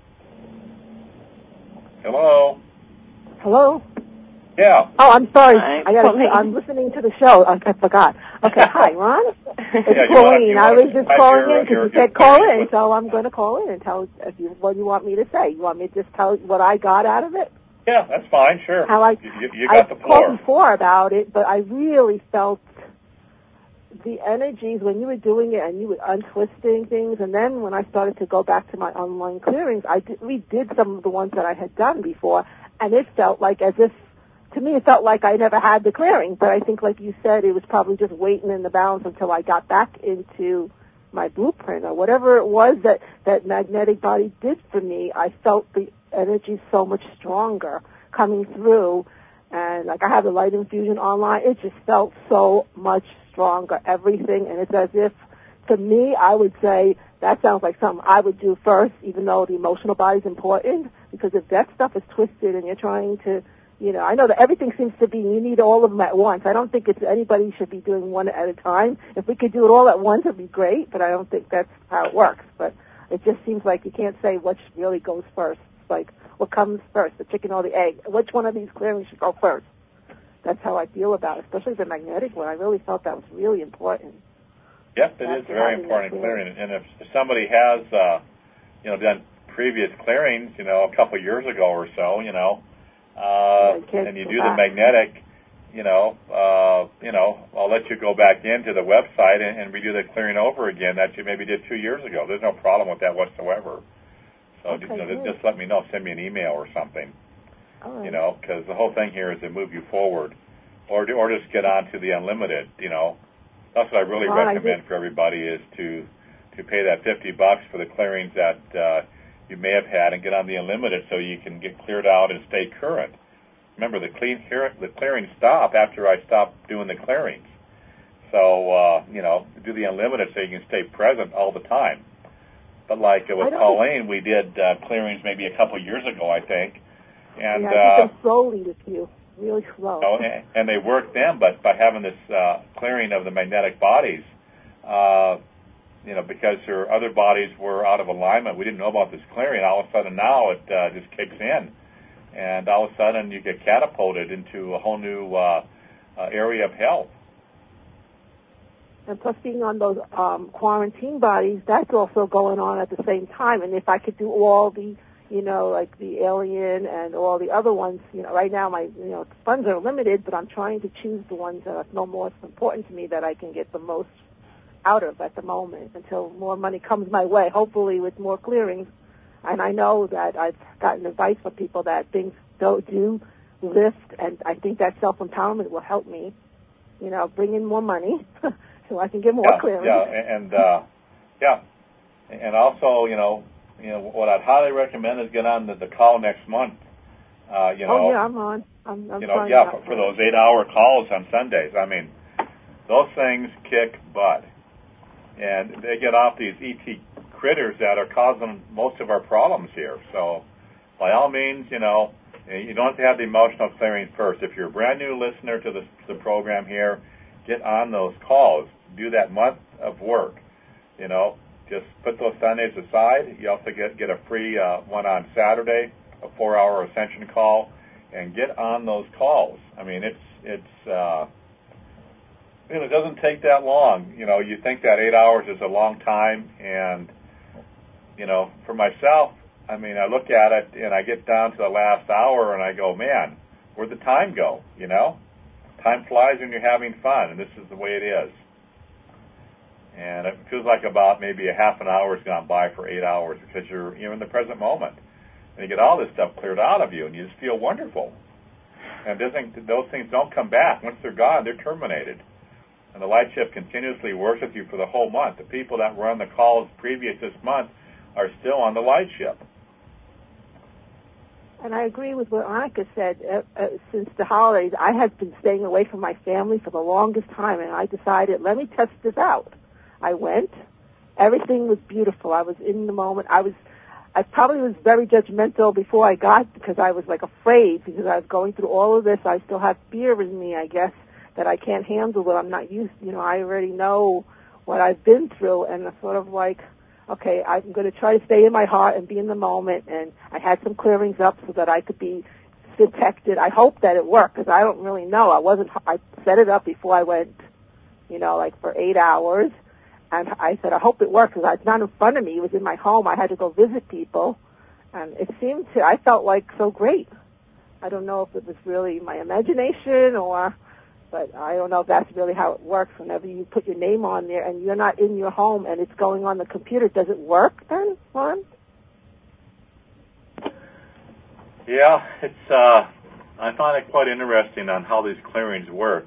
Hello? Hello? Yeah. Oh, I'm sorry. Hi, I'm listening to the show. I forgot. Okay, hi, Ron. It's Yeah, Pauline. I was just calling in because you said call in, in, so I'm going to call in and tell what you want me to say. You want me to just tell what I got out of it? Yeah, that's fine, sure. How you got the floor. I called before about it, but I really felt the energies when you were doing it and you were untwisting things, and then when I started to go back to my online clearings, we did some of the ones that I had done before, and it felt like as if, to me, it felt like I never had the clearing, but I think, like you said, it was probably just waiting in the balance until I got back into my blueprint or whatever it was that magnetic body did for me. I felt the energy so much stronger coming through, and like I have the light infusion online, it just felt so much stronger, everything, and it's as if, to me, I would say that sounds like something I would do first, even though the emotional body is important, because if that stuff is twisted and you're trying to, I know that everything seems to be, you need all of them at once. I don't think anybody should be doing one at a time. If we could do it all at once, it would be great, but I don't think that's how it works. But it just seems like you can't say which really goes first. It's like, what comes first, the chicken or the egg? Which one of these clearings should go first? That's how I feel about it, especially the magnetic one. I really felt that was really important. Yep, it is very important clearing. And if somebody has, done previous clearings, a couple of years ago or so, and you do the magnetic, I'll let you go back into the website and redo the clearing over again that you maybe did 2 years ago. There's no problem with that whatsoever. So Okay, just let me know. Send me an email or something. all right. Because the whole thing here is to move you forward, or just get on to the unlimited. That's what I really recommend for everybody is to pay that $50 for the clearings that you may have had and get on the unlimited so you can get cleared out and stay current. Remember, the clearings stop after I stop doing the clearings. So, do the unlimited so you can stay present all the time. But like with Colleen, we did clearings maybe a couple years ago, I think. And, I did them slowly with you, really slow. And they worked then, but by having this clearing of the magnetic bodies, because her other bodies were out of alignment, we didn't know about this clearing. All of a sudden now it just kicks in. And all of a sudden you get catapulted into a whole new area of health. And plus being on those quarantine bodies, that's also going on at the same time. And if I could do all the, like the alien and all the other ones, right now my, funds are limited, but I'm trying to choose the ones that are no most important to me that I can get the most out of at the moment until more money comes my way, hopefully with more clearings. And I know that I've gotten advice from people that things do lift, and I think that self-empowerment will help me, bring in more money so I can get more clearings. And also, what I'd highly recommend is get on the call next month. Oh, yeah, I'm on. I'm for those 8-hour calls on Sundays. I mean, those things kick butt. And they get off these ET critters that are causing most of our problems here. So, by all means, you don't have to have the emotional clearing first. If you're a brand new listener to the program here, get on those calls. Do that month of work. Just put those Sundays aside. You also get a free one on Saturday, a 4-hour ascension call, and get on those calls. I mean, it doesn't take that long. You think that 8 hours is a long time, and for myself, I mean, I look at it and I get down to the last hour and I go, man, where'd the time go? Time flies when you're having fun, and this is the way it is. And it feels like about maybe a half an hour has gone by for 8 hours because you're in the present moment. And you get all this stuff cleared out of you, and you just feel wonderful. And those things don't come back. Once they're gone, they're terminated. And the light shift continuously works with you for the whole month. The people that were on the calls previous this month are still on the light shift. And I agree with what Annika said. Since the holidays, I have been staying away from my family for the longest time, and I decided, let me test this out. I went. Everything was beautiful. I was in the moment. I probably was very judgmental before I got, because I was like afraid, because I was going through all of this. I still have fear in me, I guess, that I can't handle it. I'm not used, I already know what I've been through, and it's sort of like, okay, I'm going to try to stay in my heart and be in the moment. And I had some clearings up so that I could be detected. I hope that it worked, because I don't really know. I set it up before I went, like for 8 hours. And I said, I hope it works, because it's not in front of me. It was in my home. I had to go visit people. And I felt like so great. I don't know if it was really my imagination but I don't know if that's really how it works. Whenever you put your name on there and you're not in your home and it's going on the computer, does it work then, Ron? Yeah, I find it quite interesting on how these clearings work.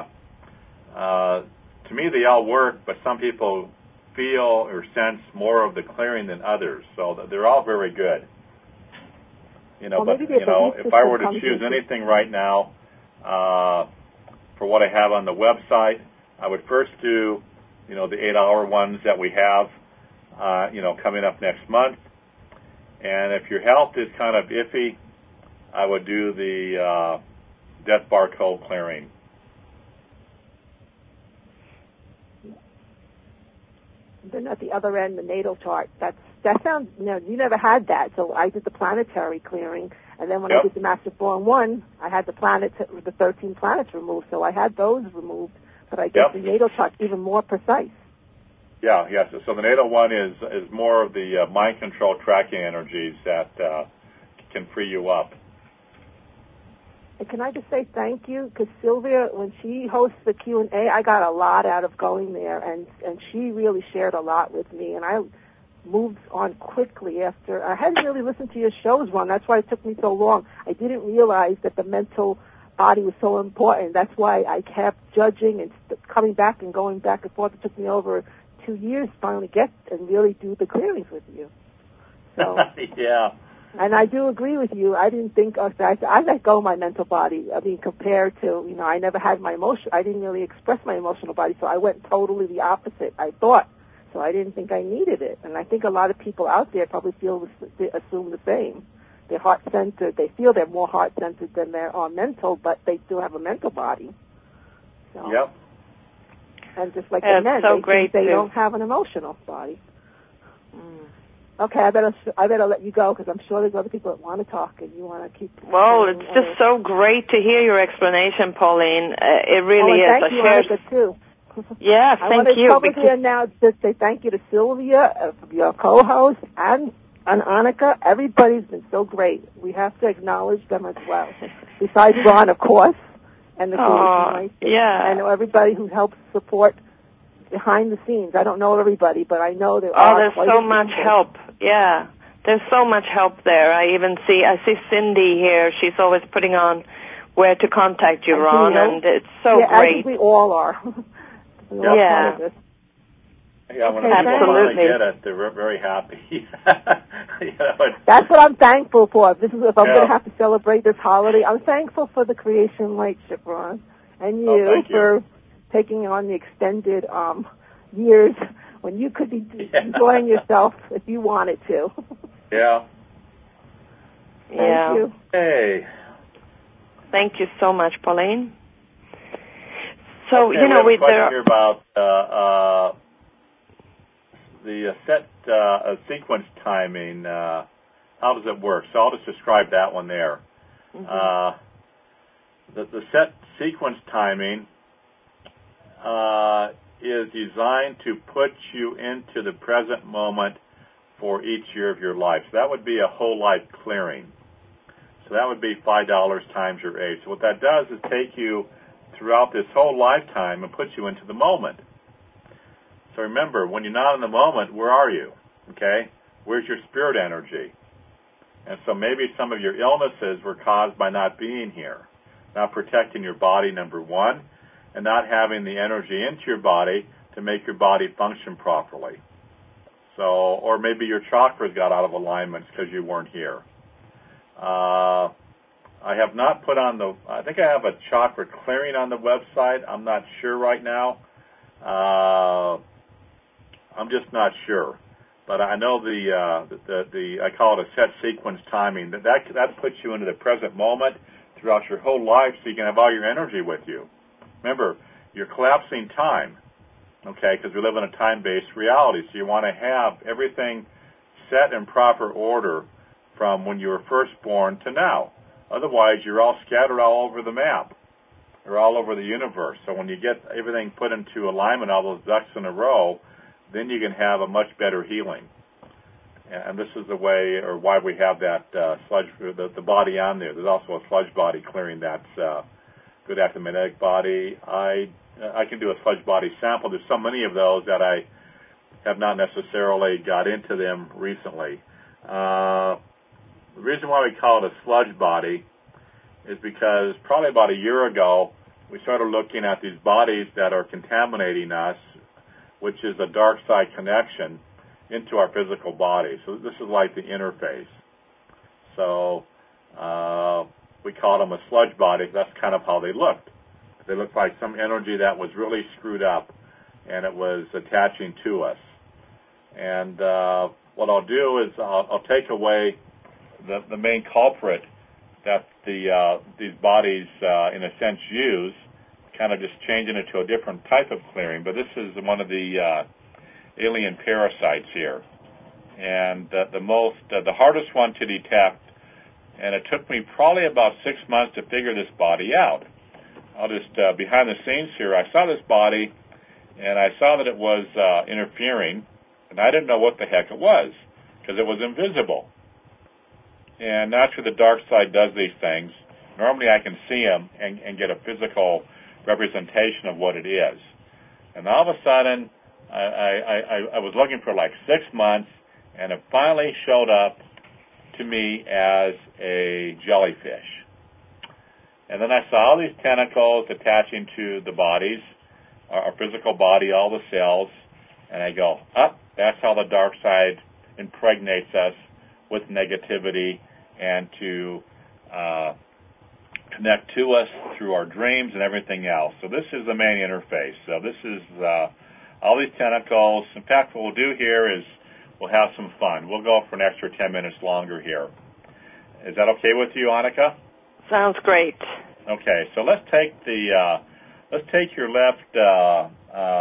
To me, they all work, but some people feel or sense more of the clearing than others. So they're all very good. If I were to choose anything right now for what I have on the website, I would first do, the 8-hour ones that we have, coming up next month. And if your health is kind of iffy, I would do the death barcode clearing. Then at the other end, the natal chart. That sounds, you never had that. So I did the planetary clearing, and then when I did the Master Born 1, I had the 13 planets removed. So I had those removed, but I guess the natal chart's even more precise. Yeah. So the natal one is more of the mind control tracking energies that can free you up. And can I just say thank you? Because Sylvia, when she hosts the Q&A, I got a lot out of going there, and she really shared a lot with me, and I moved on quickly after. I hadn't really listened to your shows, Ron. That's why it took me so long. I didn't realize that the mental body was so important. That's why I kept judging and coming back and going back and forth. It took me over 2 years to finally get and really do the clearings with you. So, yeah. And I do agree with you. I didn't think I let go of my mental body. I mean, compared to, I never had my emotion. I didn't really express my emotional body, so I went totally the opposite, I thought. So I didn't think I needed it. And I think a lot of people out there probably assume the same. They're heart-centered. They feel they're more heart-centered than they are mental, but they still have a mental body. So, yep. And just like the men, so they don't have an emotional body. Okay, I better let you go because I'm sure there's other people that want to talk and you want to keep. Well, it's just so great to hear your explanation, Pauline. It really is. Thank you, Annika, too. Yeah, I want to publicly announce to say thank you to Sylvia, your co-host, and Annika. Everybody's been so great. We have to acknowledge them as well. Besides Ron, of course, and the Creation. Yeah. I know everybody who helps support behind the scenes. I don't know everybody, but I know there are. There's so much help. Yeah, there's so much help there. I see Cindy here. She's always putting on where to contact you, Ron, and it's so great. I think we all are. Yeah, when people finally get it, they're very happy. That's what I'm thankful for. If I'm going to have to celebrate this holiday, I'm thankful for the Creation Lightship, Ron, and you for taking on the extended years when you could be enjoying yourself if you wanted to. Yeah. Thank you. Hey. Thank you so much, Pauline. So, we have a question here about the set sequence timing. How does it work? So I'll just describe that one there. Mm-hmm. The set sequence timing is designed to put you into the present moment for each year of your life. So that would be a whole life clearing. So that would be $5 times your age. So what that does is take you throughout this whole lifetime and puts you into the moment. So remember, when you're not in the moment, where are you? Okay? Where's your spirit energy? And so maybe some of your illnesses were caused by not being here, not protecting your body, number one, and not having the energy into your body to make your body function properly. So, or maybe your chakras got out of alignment because you weren't here. I have not put on I think I have a chakra clearing on the website. I'm not sure right now. I'm just not sure. But I know I call it a set sequence timing. That puts you into the present moment throughout your whole life so you can have all your energy with you. Remember, you're collapsing time, okay, because we live in a time-based reality. So you want to have everything set in proper order from when you were first born to now. Otherwise, you're all scattered all over the map or all over the universe. So when you get everything put into alignment, all those ducks in a row, then you can have a much better healing. And this is the way or why we have that sludge, the body on there. There's also a sludge body clearing that's good magnetic body. I can do a sludge body sample. There's so many of those that I have not necessarily got into them recently. The reason why we call it a sludge body is because probably about a year ago, we started looking at these bodies that are contaminating us, which is a dark side connection into our physical body. So this is like the interface. So we call them a sludge body. That's kind of how they looked. They looked like some energy that was really screwed up, and it was attaching to us. And what I'll do is I'll take away the main culprit that these bodies, in a sense, use, kind of just changing it to a different type of clearing. But this is one of the alien parasites here, and the hardest one to detect. And it took me probably about 6 months to figure this body out. I'll just behind the scenes here. I saw this body, and I saw that it was interfering, and I didn't know what the heck it was because it was invisible. And naturally, the dark side does these things. Normally I can see them and get a physical representation of what it is. And all of a sudden, I was looking for like 6 months, and it finally showed up to me as a jellyfish. And then I saw all these tentacles attaching to the bodies, our physical body, all the cells, and I go, that's how the dark side impregnates us with negativity and to connect to us through our dreams and everything else. So this is the main interface. So this is all these tentacles. In fact, what we'll do here is we'll have some fun. We'll go for an extra 10 minutes longer here. Is that okay with you, Annika? Sounds great. Okay, so let's take your left.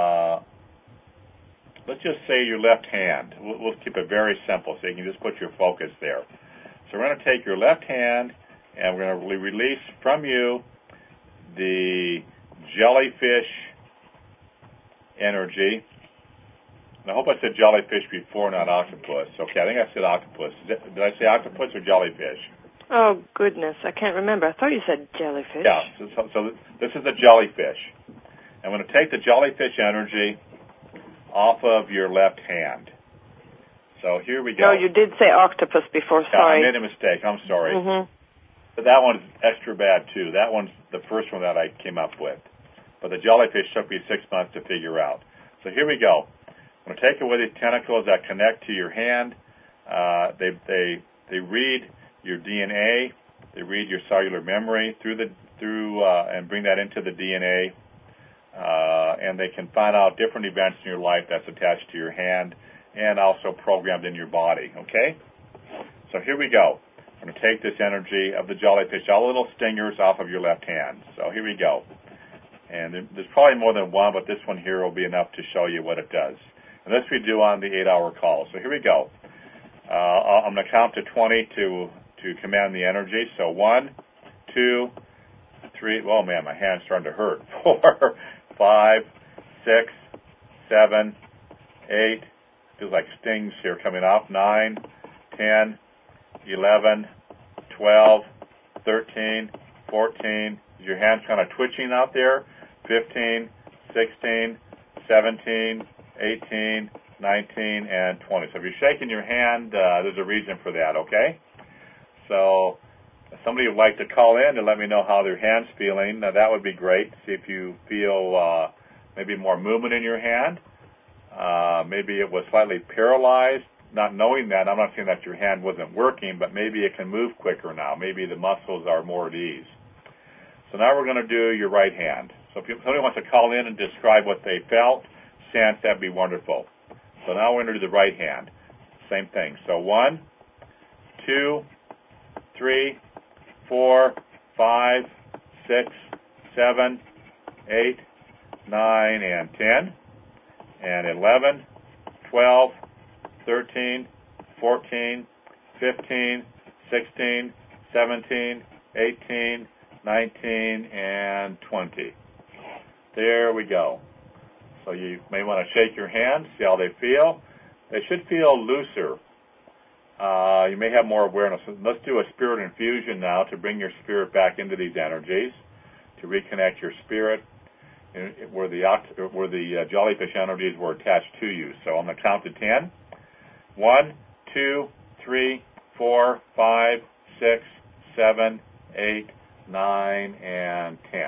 Let's just say your left hand. We'll keep it very simple so you can just put your focus there. So we're going to take your left hand and we're going to release from you the jellyfish energy. And I hope I said jellyfish before, not octopus. Okay, I think I said octopus. Did I say octopus or jellyfish? Oh, goodness, I can't remember. I thought you said jellyfish. Yeah, so this is the jellyfish. I'm going to take the jellyfish energy off of your left hand. So here we go. No, you did say octopus before, sorry. Yeah, I made a mistake. I'm sorry. Mm-hmm. But that one's extra bad, too. That one's the first one that I came up with. But the jellyfish took me 6 months to figure out. So here we go. I'm going to take away these tentacles that connect to your hand. They read your DNA. They read your cellular memory and bring that into the DNA. And they can find out different events in your life that's attached to your hand and also programmed in your body, okay? So here we go. I'm going to take this energy of the jellyfish, all the little stingers off of your left hand. So here we go. And there's probably more than one, but this one here will be enough to show you what it does. And this we do on the 8-hour call. So here we go. I'm going to count to 20 to command the energy. So 1, 2, 3. Oh, man, my hand's starting to hurt. 4, 5, 6, 7, 8. Feels like stings here coming off. 9, 10, 11, 12, 13, 14. Is your hand kind of twitching out there? 15, 16, 17, 18, 19, and 20. So if you're shaking your hand, there's a reason for that, okay? So if somebody would like to call in and let me know how their hand's feeling, that would be great. See if you feel maybe more movement in your hand. Maybe it was slightly paralyzed. Not knowing that, I'm not saying that your hand wasn't working, but maybe it can move quicker now. Maybe the muscles are more at ease. So now we're going to do your right hand. So if somebody wants to call in and describe what they felt, sensed, that'd be wonderful. So now we're going to do the right hand. Same thing. So 1, 2, 3, 4, 5, 6, 7, 8, 9, and 10, and 11, 12, 13, 14, 15, 16, 17, 18, 19, and 20. There we go. So you may want to shake your hand, see how they feel. They should feel looser. You may have more awareness. Let's do a spirit infusion now to bring your spirit back into these energies, to reconnect your spirit where the jellyfish energies were attached to you. So I'm going to count to 10. 1, 2, 3, 4, 5, 6, 7, 8, 9, and 10.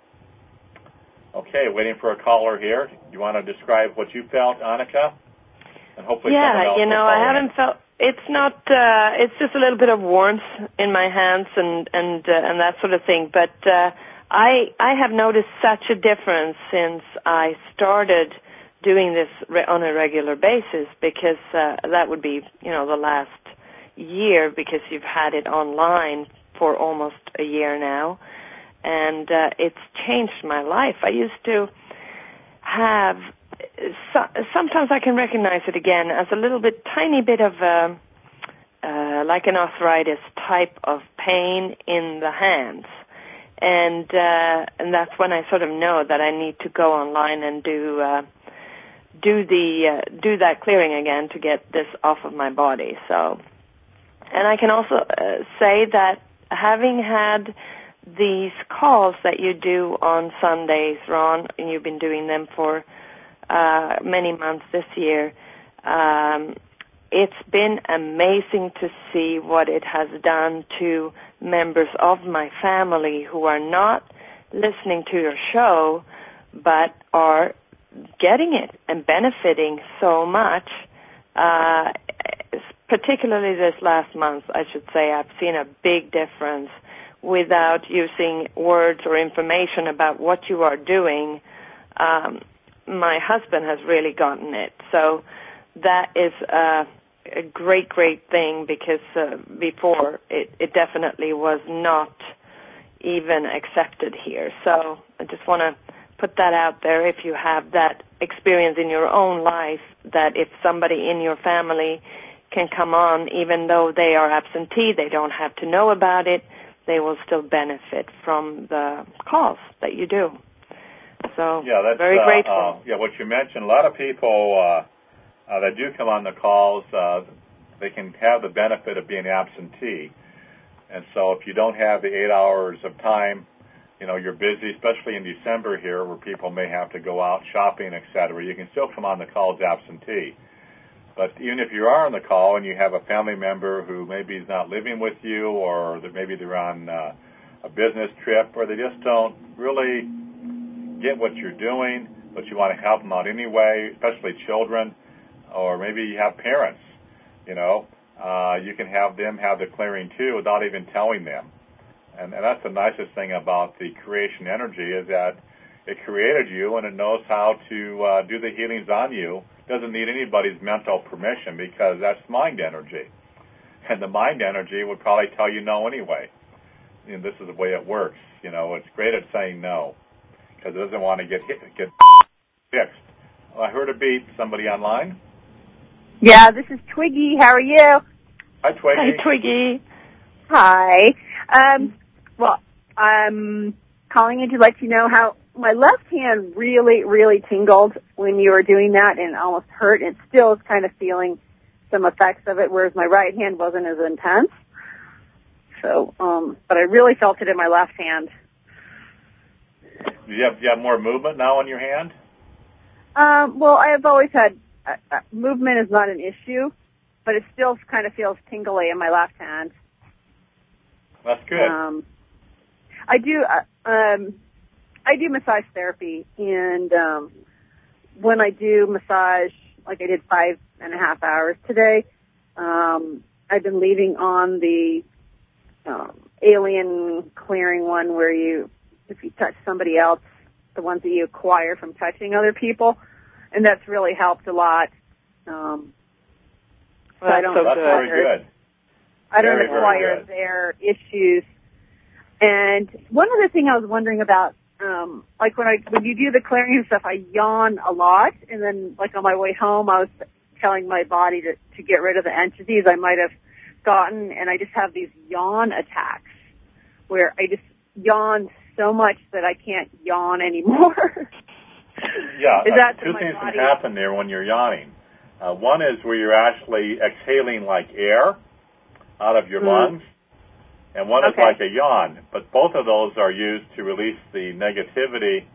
Okay, waiting for a caller here. You want to describe what you felt, Annika? And hopefully someone else will call I haven't felt. It's not. It's just a little bit of warmth in my hands and that sort of thing. But I have noticed such a difference since I started doing this on a regular basis, because that would be, the last year, because you've had it online for almost a year now, and it's changed my life. I used to have, sometimes I can recognize it again as a little bit, tiny bit of like an arthritis type of pain in the hands. And that's when I sort of know that I need to go online and do that clearing again to get this off of my body. So, and I can also say that having had these calls that you do on Sundays, Ron, and you've been doing them for many months this year, it's been amazing to see what it has done to members of my family who are not listening to your show but are getting it and benefiting so much. Particularly this last month, I should say, I've seen a big difference without using words or information about what you are doing. My husband has really gotten it. So that is a great, great thing, because before it definitely was not even accepted here. So I just want to put that out there. If you have that experience in your own life, that if somebody in your family can come on, even though they are absentee, they don't have to know about it, they will still benefit from the calls that you do. So, yeah, that's very grateful. What you mentioned, a lot of people that do come on the calls, they can have the benefit of being absentee. And so if you don't have the 8 hours of time, you're busy, especially in December here where people may have to go out shopping, etc., you can still come on the calls absentee. But even if you are on the call and you have a family member who maybe is not living with you, or that maybe they're on a business trip, or they just don't really get what you're doing, but you want to help them out anyway, especially children, or maybe you have parents, you can have them have the clearing too without even telling them. And that's the nicest thing about the creation energy, is that it created you and it knows how to do the healings on you. It doesn't need anybody's mental permission, because that's mind energy. And the mind energy would probably tell you no anyway. This is the way it works. It's great at saying no, because it doesn't want to get fixed. Well, I heard a beep. Somebody online? Yeah, this is Twiggy. How are you? Hi, Twiggy. Hi, Twiggy. Hi. Well, I'm calling in to let you know how my left hand really, really tingled when you were doing that, and almost hurt, and still is kind of feeling some effects of it, whereas my right hand wasn't as intense. So, but I really felt it in my left hand. Do you have more movement now in your hand? Well, I have always had movement is not an issue, but it still kind of feels tingly in my left hand. That's good. I do massage therapy, and when I do massage, like I did 5.5 hours today, I've been leaving on the alien clearing one, where if you touch somebody else, the ones that you acquire from touching other people, and that's really helped a lot. So I don't that's very good. I don't acquire their issues. And one other thing I was wondering about, like when you do the clearing and stuff, I yawn a lot, and then like on my way home, I was telling my body to get rid of the entities I might have gotten, and I just have these yawn attacks where I just yawn so much that I can't yawn anymore. Yeah, that two things can happen there when you're yawning. One is where you're actually exhaling like air out of your lungs, and one is like a yawn. But both of those are used to release the negativity.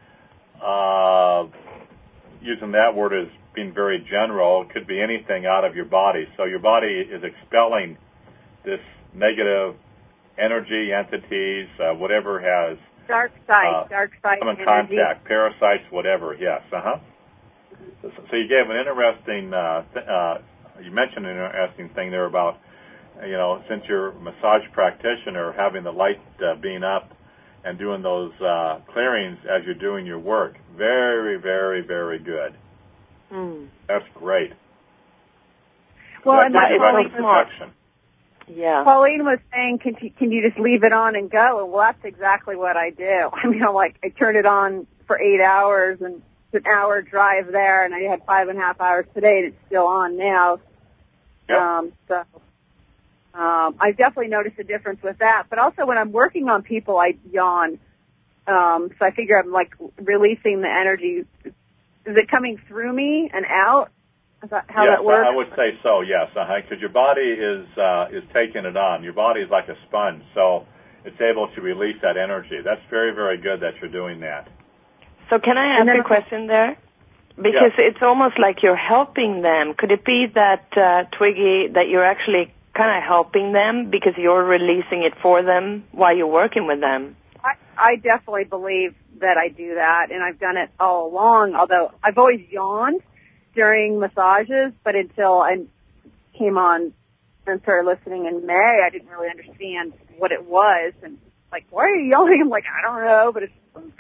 Using that word as being very general, it could be anything out of your body. So your body is expelling this negative energy, entities, whatever has dark side come in contact, parasites, whatever. Yes, So you gave an interesting. You mentioned an interesting thing there about, since you're a massage practitioner, having the light being up and doing those clearings as you're doing your work. Very, very, very good. That's great. Well, that and that's really protection. Yeah. Pauline was saying, can you just leave it on and go? And well, that's exactly what I do. I mean, I turn it on for 8 hours, and it's an hour drive there, and I had 5.5 hours today, and it's still on now. Yep. I've definitely noticed a difference with that. But also when I'm working on people, I yawn. So I figure I'm like releasing the energy. Is it coming through me and out? Is that how that works? I would say so, yes. Because your body is taking it on. Your body is like a sponge. So it's able to release that energy. That's very, very good that you're doing that. So can I ask a question there? Because it's almost like you're helping them. Could it be that, Twiggy, that you're actually kind of helping them because you're releasing it for them while you're working with them? I definitely believe that I do that, and I've done it all along, although I've always yawned during massages, but until I came on and started listening in May, I didn't really understand what it was, and like, why are you yawning? I'm like, I don't know, but it's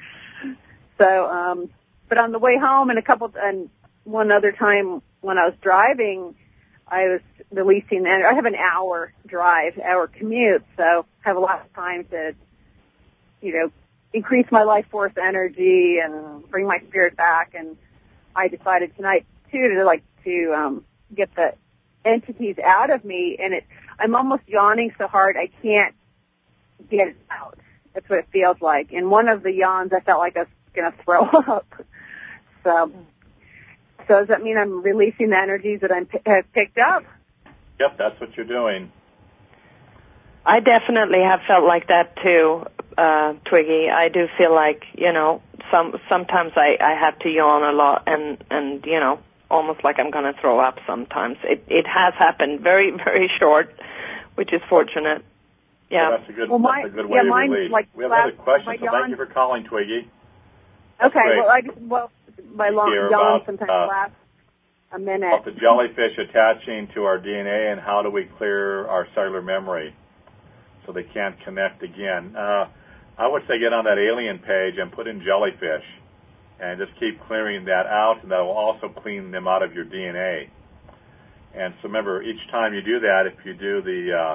so. But on the way home, and one other time when I was driving, I was releasing. And I have an hour commute, so I have a lot of time to, increase my life force energy and bring my spirit back. And I decided tonight too to get the entities out of me, and I'm almost yawning so hard I can't get it out. That's what it feels like. In one of the yawns, I felt like I was going to throw up. So does that mean I'm releasing the energies that have picked up? Yep, that's what you're doing. I definitely have felt like that too, Twiggy. I do feel like, sometimes I have to yawn a lot and almost like I'm going to throw up sometimes. It has happened very, very short, which is fortunate. Yeah. Well, that's a good way to release. We have other questions, so thank you for calling, Twiggy. That's okay, great. My long yawn sometimes lasts a minute. About the jellyfish attaching to our DNA and how do we clear our cellular memory so they can't connect again. I would say get on that alien page and put in jellyfish and just keep clearing that out, and that will also clean them out of your DNA. And so remember, each time you do that, if you do the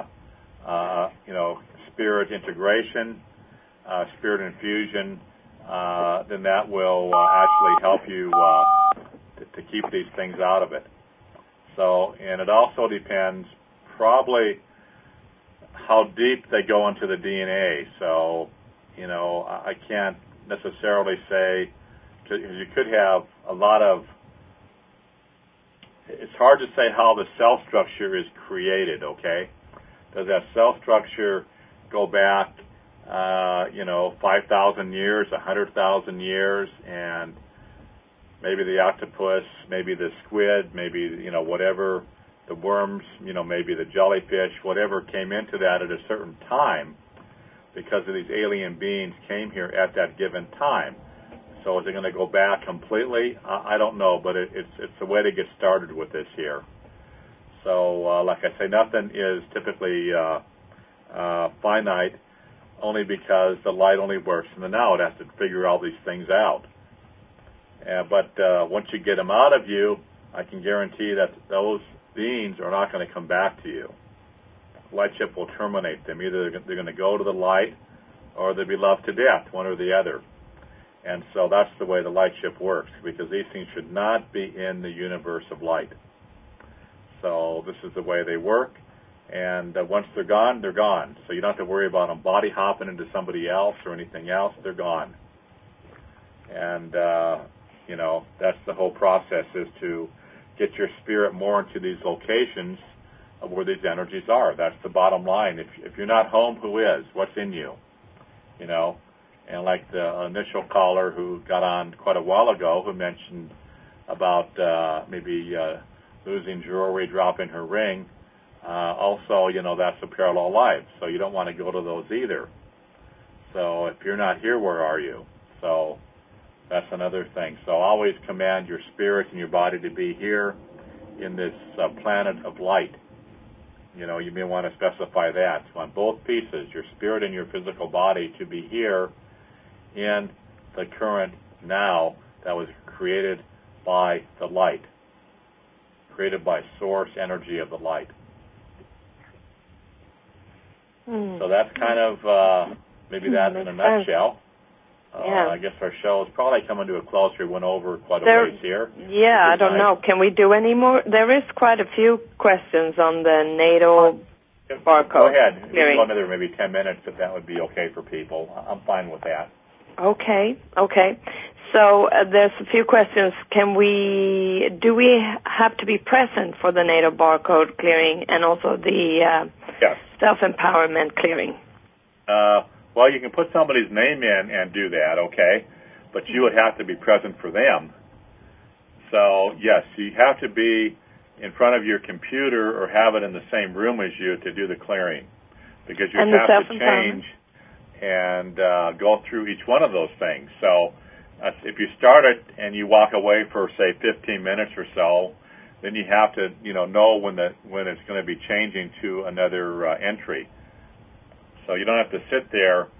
spirit integration, spirit infusion, then that will actually help you to keep these things out of it. So, and it also depends probably how deep they go into the DNA. So, I can't necessarily say, because you could have a lot of, it's hard to say how the cell structure is created, okay? Does that cell structure go back 5,000 years, 100,000 years, and maybe the octopus, maybe the squid, maybe, whatever, the worms, maybe the jellyfish, whatever came into that at a certain time because of these alien beings came here at that given time. So is it going to go back completely? I don't know, but it's a way to get started with this here. So, like I say, nothing is typically finite, only because the light only works in the now. It has to figure all these things out. But once you get them out of you, I can guarantee that those beings are not going to come back to you. Light ship will terminate them. Either they're going to go to the light or they'll be loved to death, one or the other. And so that's the way the light ship works, because these things should not be in the universe of light. So this is the way they work. And once they're gone, they're gone. So you don't have to worry about them body hopping into somebody else or anything else. They're gone. And, that's the whole process, is to get your spirit more into these locations of where these energies are. That's the bottom line. If you're not home, who is? What's in you? And like the initial caller who got on quite a while ago, who mentioned about maybe losing jewelry, dropping her ring, also, that's a parallel life. So you don't want to go to those either. So if you're not here, where are you? So that's another thing. So always command your spirit and your body to be here in this planet of light. You may want to specify that. So on both pieces, your spirit and your physical body, to be here in the current now that was created by the light, created by source energy of the light. So that's kind of maybe that in a nutshell. Yeah. I guess our show is probably coming to a close. We went over quite a ways here. Yeah, I don't know. Can we do any more? There is quite a few questions on the NATO barcode. Go ahead. We can go another maybe 10 minutes if that would be okay for people. I'm fine with that. Okay. So there's a few questions. Do we have to be present for the NATO barcode clearing and also the Yes. self-empowerment clearing? Well, you can put somebody's name in and do that, okay? But you would have to be present for them. So, yes, you have to be in front of your computer or have it in the same room as you to do the clearing. Because you have to change and go through each one of those things. So if you start it and you walk away for, say, 15 minutes or so, then you have to, know when it's going to be changing to another entry. So you don't have to sit there,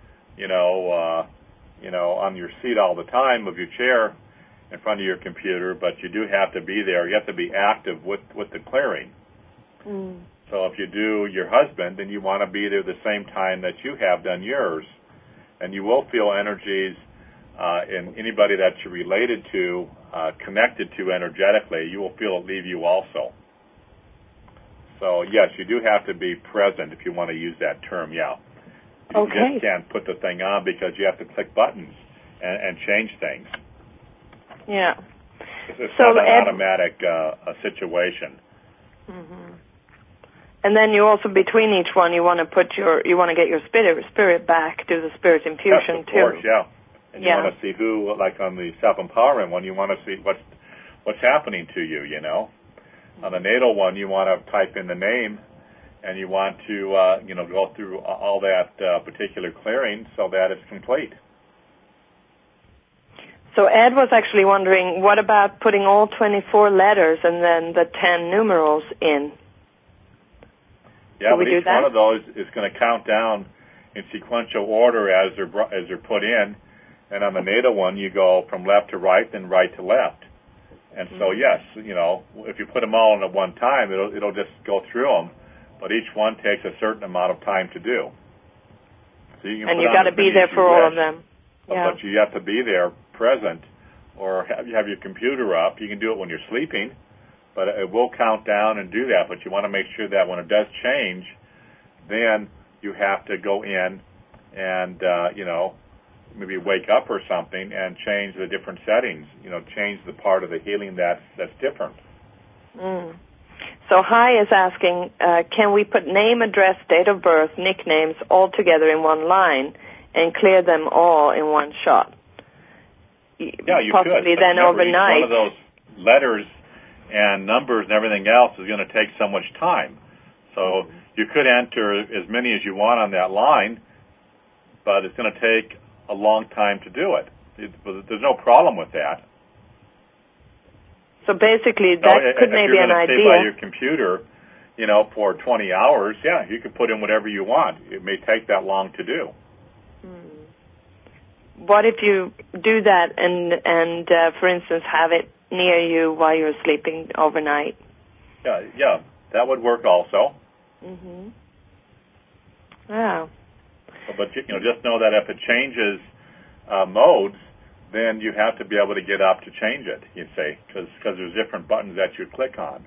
on your seat all the time of your chair in front of your computer, but you do have to be there. You have to be active with the clearing. Mm. So if you do your husband, then you want to be there the same time that you have done yours. And you will feel energies in anybody that you're related to, connected to energetically. You will feel it leave you also. So, yes, you do have to be present if you want to use that term, yeah. You just can't put the thing on because you have to click buttons and change things. Yeah. It's not an automatic situation. Mm-hmm. And then you also, between each one, you want to get your spirit back, do the spirit infusion yes, of course, too. Yeah. And you want to see who, like on the self-empowerment one, you want to see what's happening to you, Mm-hmm. On the natal one, you want to type in the name, and you want to, go through all that particular clearing so that it's complete. So Ed was actually wondering, what about putting all 24 letters and then the 10 numerals in? Yeah, but each one of those is going to count down in sequential order as they're put in. And on the natal one, you go from left to right, then right to left. And so, yes, if you put them all in at one time, it'll just go through them. But each one takes a certain amount of time to do. So you can you got to be there for all of them. Yeah. But you have to be there, present, or have your computer up. You can do it when you're sleeping, but it will count down and do that. But you want to make sure that when it does change, then you have to go in and, maybe wake up or something and change the different settings, change the part of the healing that's different. Mm. So Hi is asking, can we put name, address, date of birth, nicknames all together in one line and clear them all in one shot? Yeah, you possibly could. Then overnight. Each one of those letters and numbers and everything else is going to take so much time. So you could enter as many as you want on that line, but it's going to take a long time to do it. There's no problem with that. So basically, that could maybe an idea. If you're going to stay by your computer, for 20 hours, yeah, you can put in whatever you want. It may take that long to do. What if you do that and for instance, have it near you while you're sleeping overnight? Yeah, that would work also. Mm-hmm. Wow. But just know that if it changes modes, then you have to be able to get up to change it, you'd say, because there's different buttons that you click on.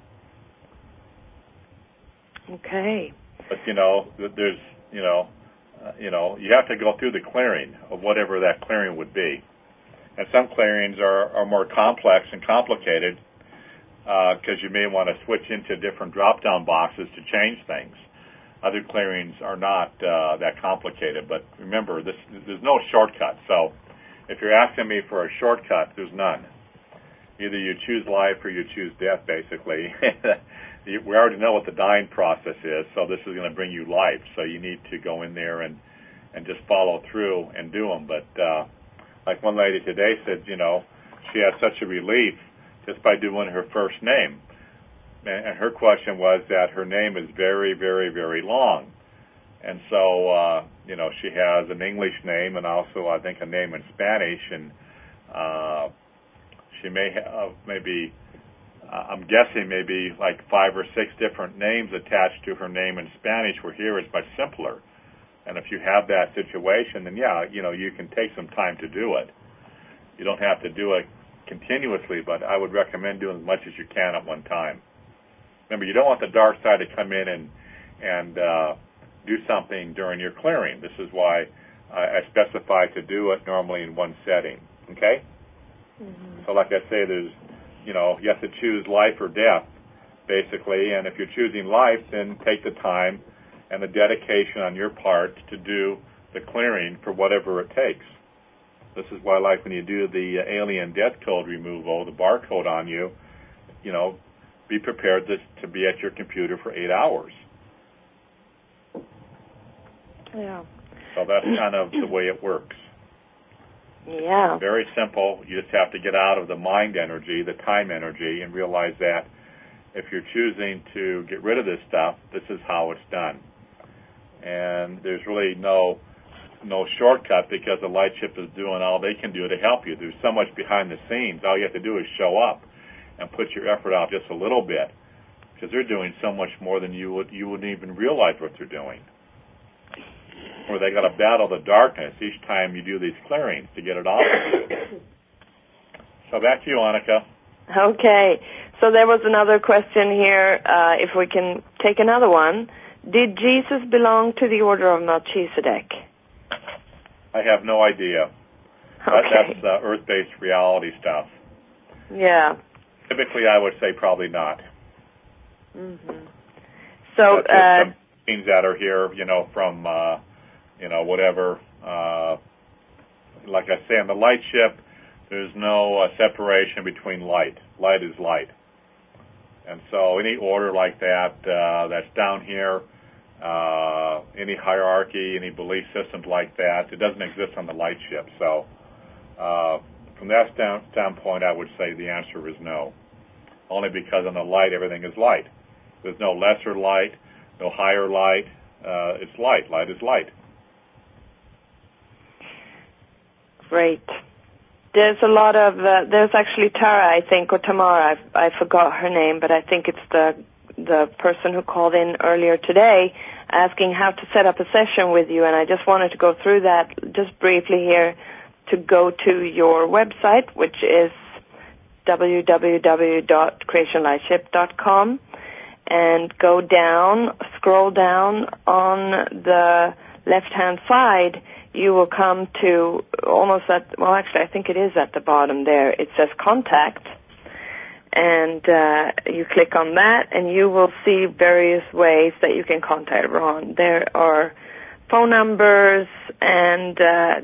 Okay. But, there's, you have to go through the clearing of whatever that clearing would be. And some clearings are more complex and complicated because you may want to switch into different drop-down boxes to change things. Other clearings are not that complicated, but remember, there's no shortcut. So if you're asking me for a shortcut, there's none. Either you choose life or you choose death, basically. We already know what the dying process is, so this is going to bring you life. So you need to go in there and just follow through and do them. But like one lady today said, she had such a relief just by doing her first name. And her question was that her name is very, very, very long. And so, she has an English name and also, I think, a name in Spanish. And she may have I'm guessing maybe like 5 or 6 different names attached to her name in Spanish, where here it's much simpler. And if you have that situation, then, you can take some time to do it. You don't have to do it continuously, but I would recommend doing as much as you can at one time. Remember, you don't want the dark side to come in and do something during your clearing. This is why I specify to do it normally in one setting. Okay? Mm-hmm. So like I say, there's, you have to choose life or death, basically. And if you're choosing life, then take the time and the dedication on your part to do the clearing for whatever it takes. This is why, like when you do the alien death code removal, the barcode on you, be prepared to be at your computer for 8 hours. Yeah. So that's kind of the way it works. Yeah. Very simple. You just have to get out of the mind energy, the time energy, and realize that if you're choosing to get rid of this stuff, this is how it's done. And there's really no shortcut, because the light ship is doing all they can do to help you. There's so much behind the scenes. All you have to do is show up and put your effort out just a little bit, because they're doing so much more than you wouldn't even realize what they're doing. Or they got to battle the darkness each time you do these clearings to get it off. So back to you, Annika. Okay. So there was another question here, if we can take another one. Did Jesus belong to the order of Melchizedek? I have no idea. Okay. That's earth-based reality stuff. Yeah. Typically, I would say probably not. Mm-hmm. So some things that are here, from whatever. Like I say, on the light ship, there's no separation between light. Light is light. And so any order like that that's down here, any hierarchy, any belief systems like that, it doesn't exist on the light ship. So from that standpoint, I would say the answer is no. Only because on the light, everything is light. There's no lesser light, no higher light. It's light. Light is light. Great. There's a lot of, there's actually Tara, I think, or Tamara, I forgot her name, but I think it's the person who called in earlier today asking how to set up a session with you, and I just wanted to go through that just briefly here, to go to your website, which is www.creationlightship.com, and scroll down on the left-hand side. You will come to almost actually I think it is at the bottom there. It says contact, and you click on that, and you will see various ways that you can contact Ron. There are phone numbers and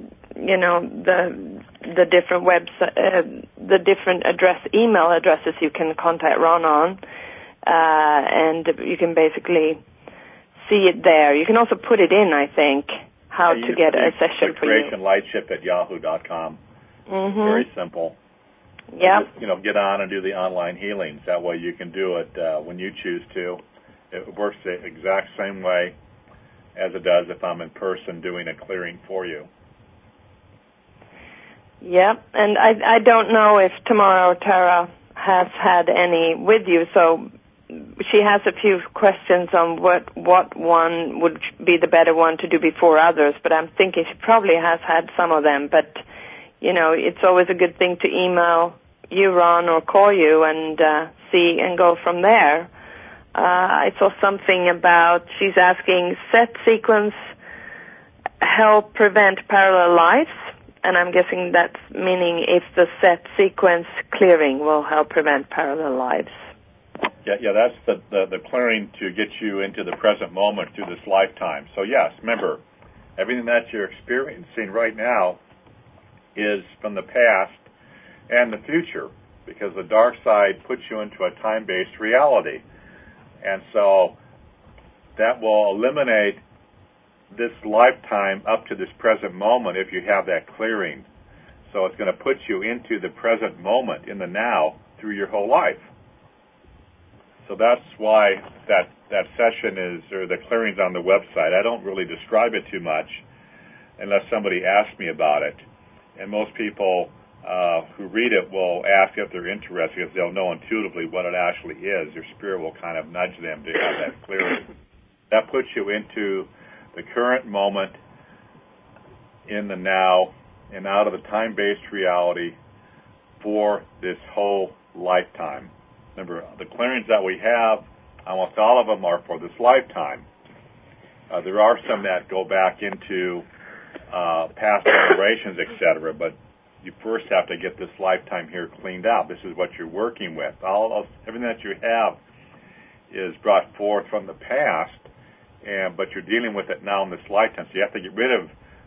the different the different email addresses you can contact Ron on, and you can basically see it there. You can also put it in, I think, how to get a session for you. CreationLightship@yahoo.com. Mm-hmm. Very simple. Yeah. Just, get on and do the online healings. That way you can do it when you choose to. It works the exact same way as it does if I'm in person doing a clearing for you. Yeah, and I don't know if Tamara or Tara has had any with you, so she has a few questions on what one would be the better one to do before others, but I'm thinking she probably has had some of them. But, it's always a good thing to email you, Ron, or call you and see and go from there. I saw something about, she's asking, set sequence help prevent parallel lives? And I'm guessing that's meaning if the set sequence clearing will help prevent parallel lives. Yeah, that's the clearing to get you into the present moment through this lifetime. So yes, remember, everything that you're experiencing right now is from the past and the future, because the dark side puts you into a time-based reality. And so that will eliminate this lifetime up to this present moment if you have that clearing. So it's going to put you into the present moment, in the now, through your whole life. So that's why that session is, or the clearing's on the website. I don't really describe it too much unless somebody asks me about it. And most people who read it will ask if they're interested, because they'll know intuitively what it actually is. Their spirit will kind of nudge them to have that clearing. That puts you into the current moment, in the now, and out of the time-based reality for this whole lifetime. Remember, the clearings that we have, almost all of them are for this lifetime. There are some that go back into past generations, etc., but you first have to get this lifetime here cleaned out. This is what you're working with. Everything that you have is brought forth from the past, but you're dealing with it now in this lifetime. So you have to get rid of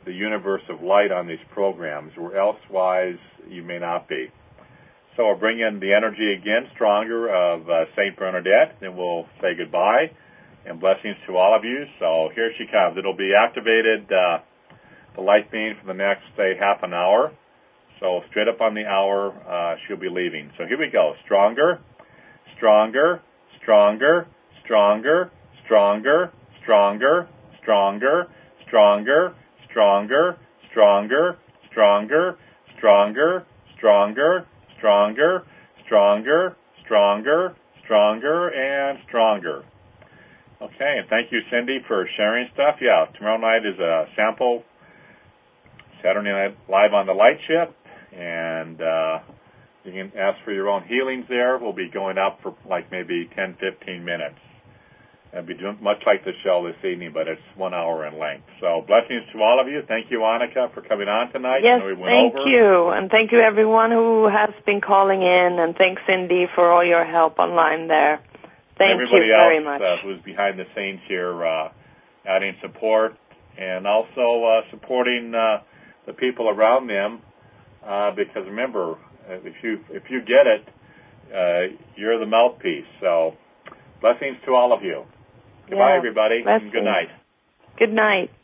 the universe of light on these programs, where elsewise you may not be. So I'll bring in the energy again, stronger, of St. Bernadette, then we'll say goodbye, and blessings to all of you. So here she comes. It'll be activated, the light beam, for the next, say, half an hour. So straight up on the hour, she'll be leaving. So here we go. Stronger, stronger, stronger, stronger, stronger, stronger, stronger, stronger, stronger, stronger, stronger, stronger, stronger, stronger, stronger, stronger, stronger, and stronger. Okay, and thank you, Cindy, for sharing stuff. Yeah, tomorrow night is a sample, Saturday night live on the Light Ship, and you can ask for your own healings there. We'll be going up for like maybe 10, 15 minutes. It'll be much like the show this evening, but it's 1 hour in length. So blessings to all of you. Thank you, Annika, for coming on tonight. Yes, thank you. And thank you, everyone who has been calling in. And thanks, Cindy, for all your help online there. Thank you very much. Everybody else who's behind the scenes here, adding support, and also supporting the people around them. Because remember, if you get it, you're the mouthpiece. So blessings to all of you. Goodbye, everybody, and good night. Good night.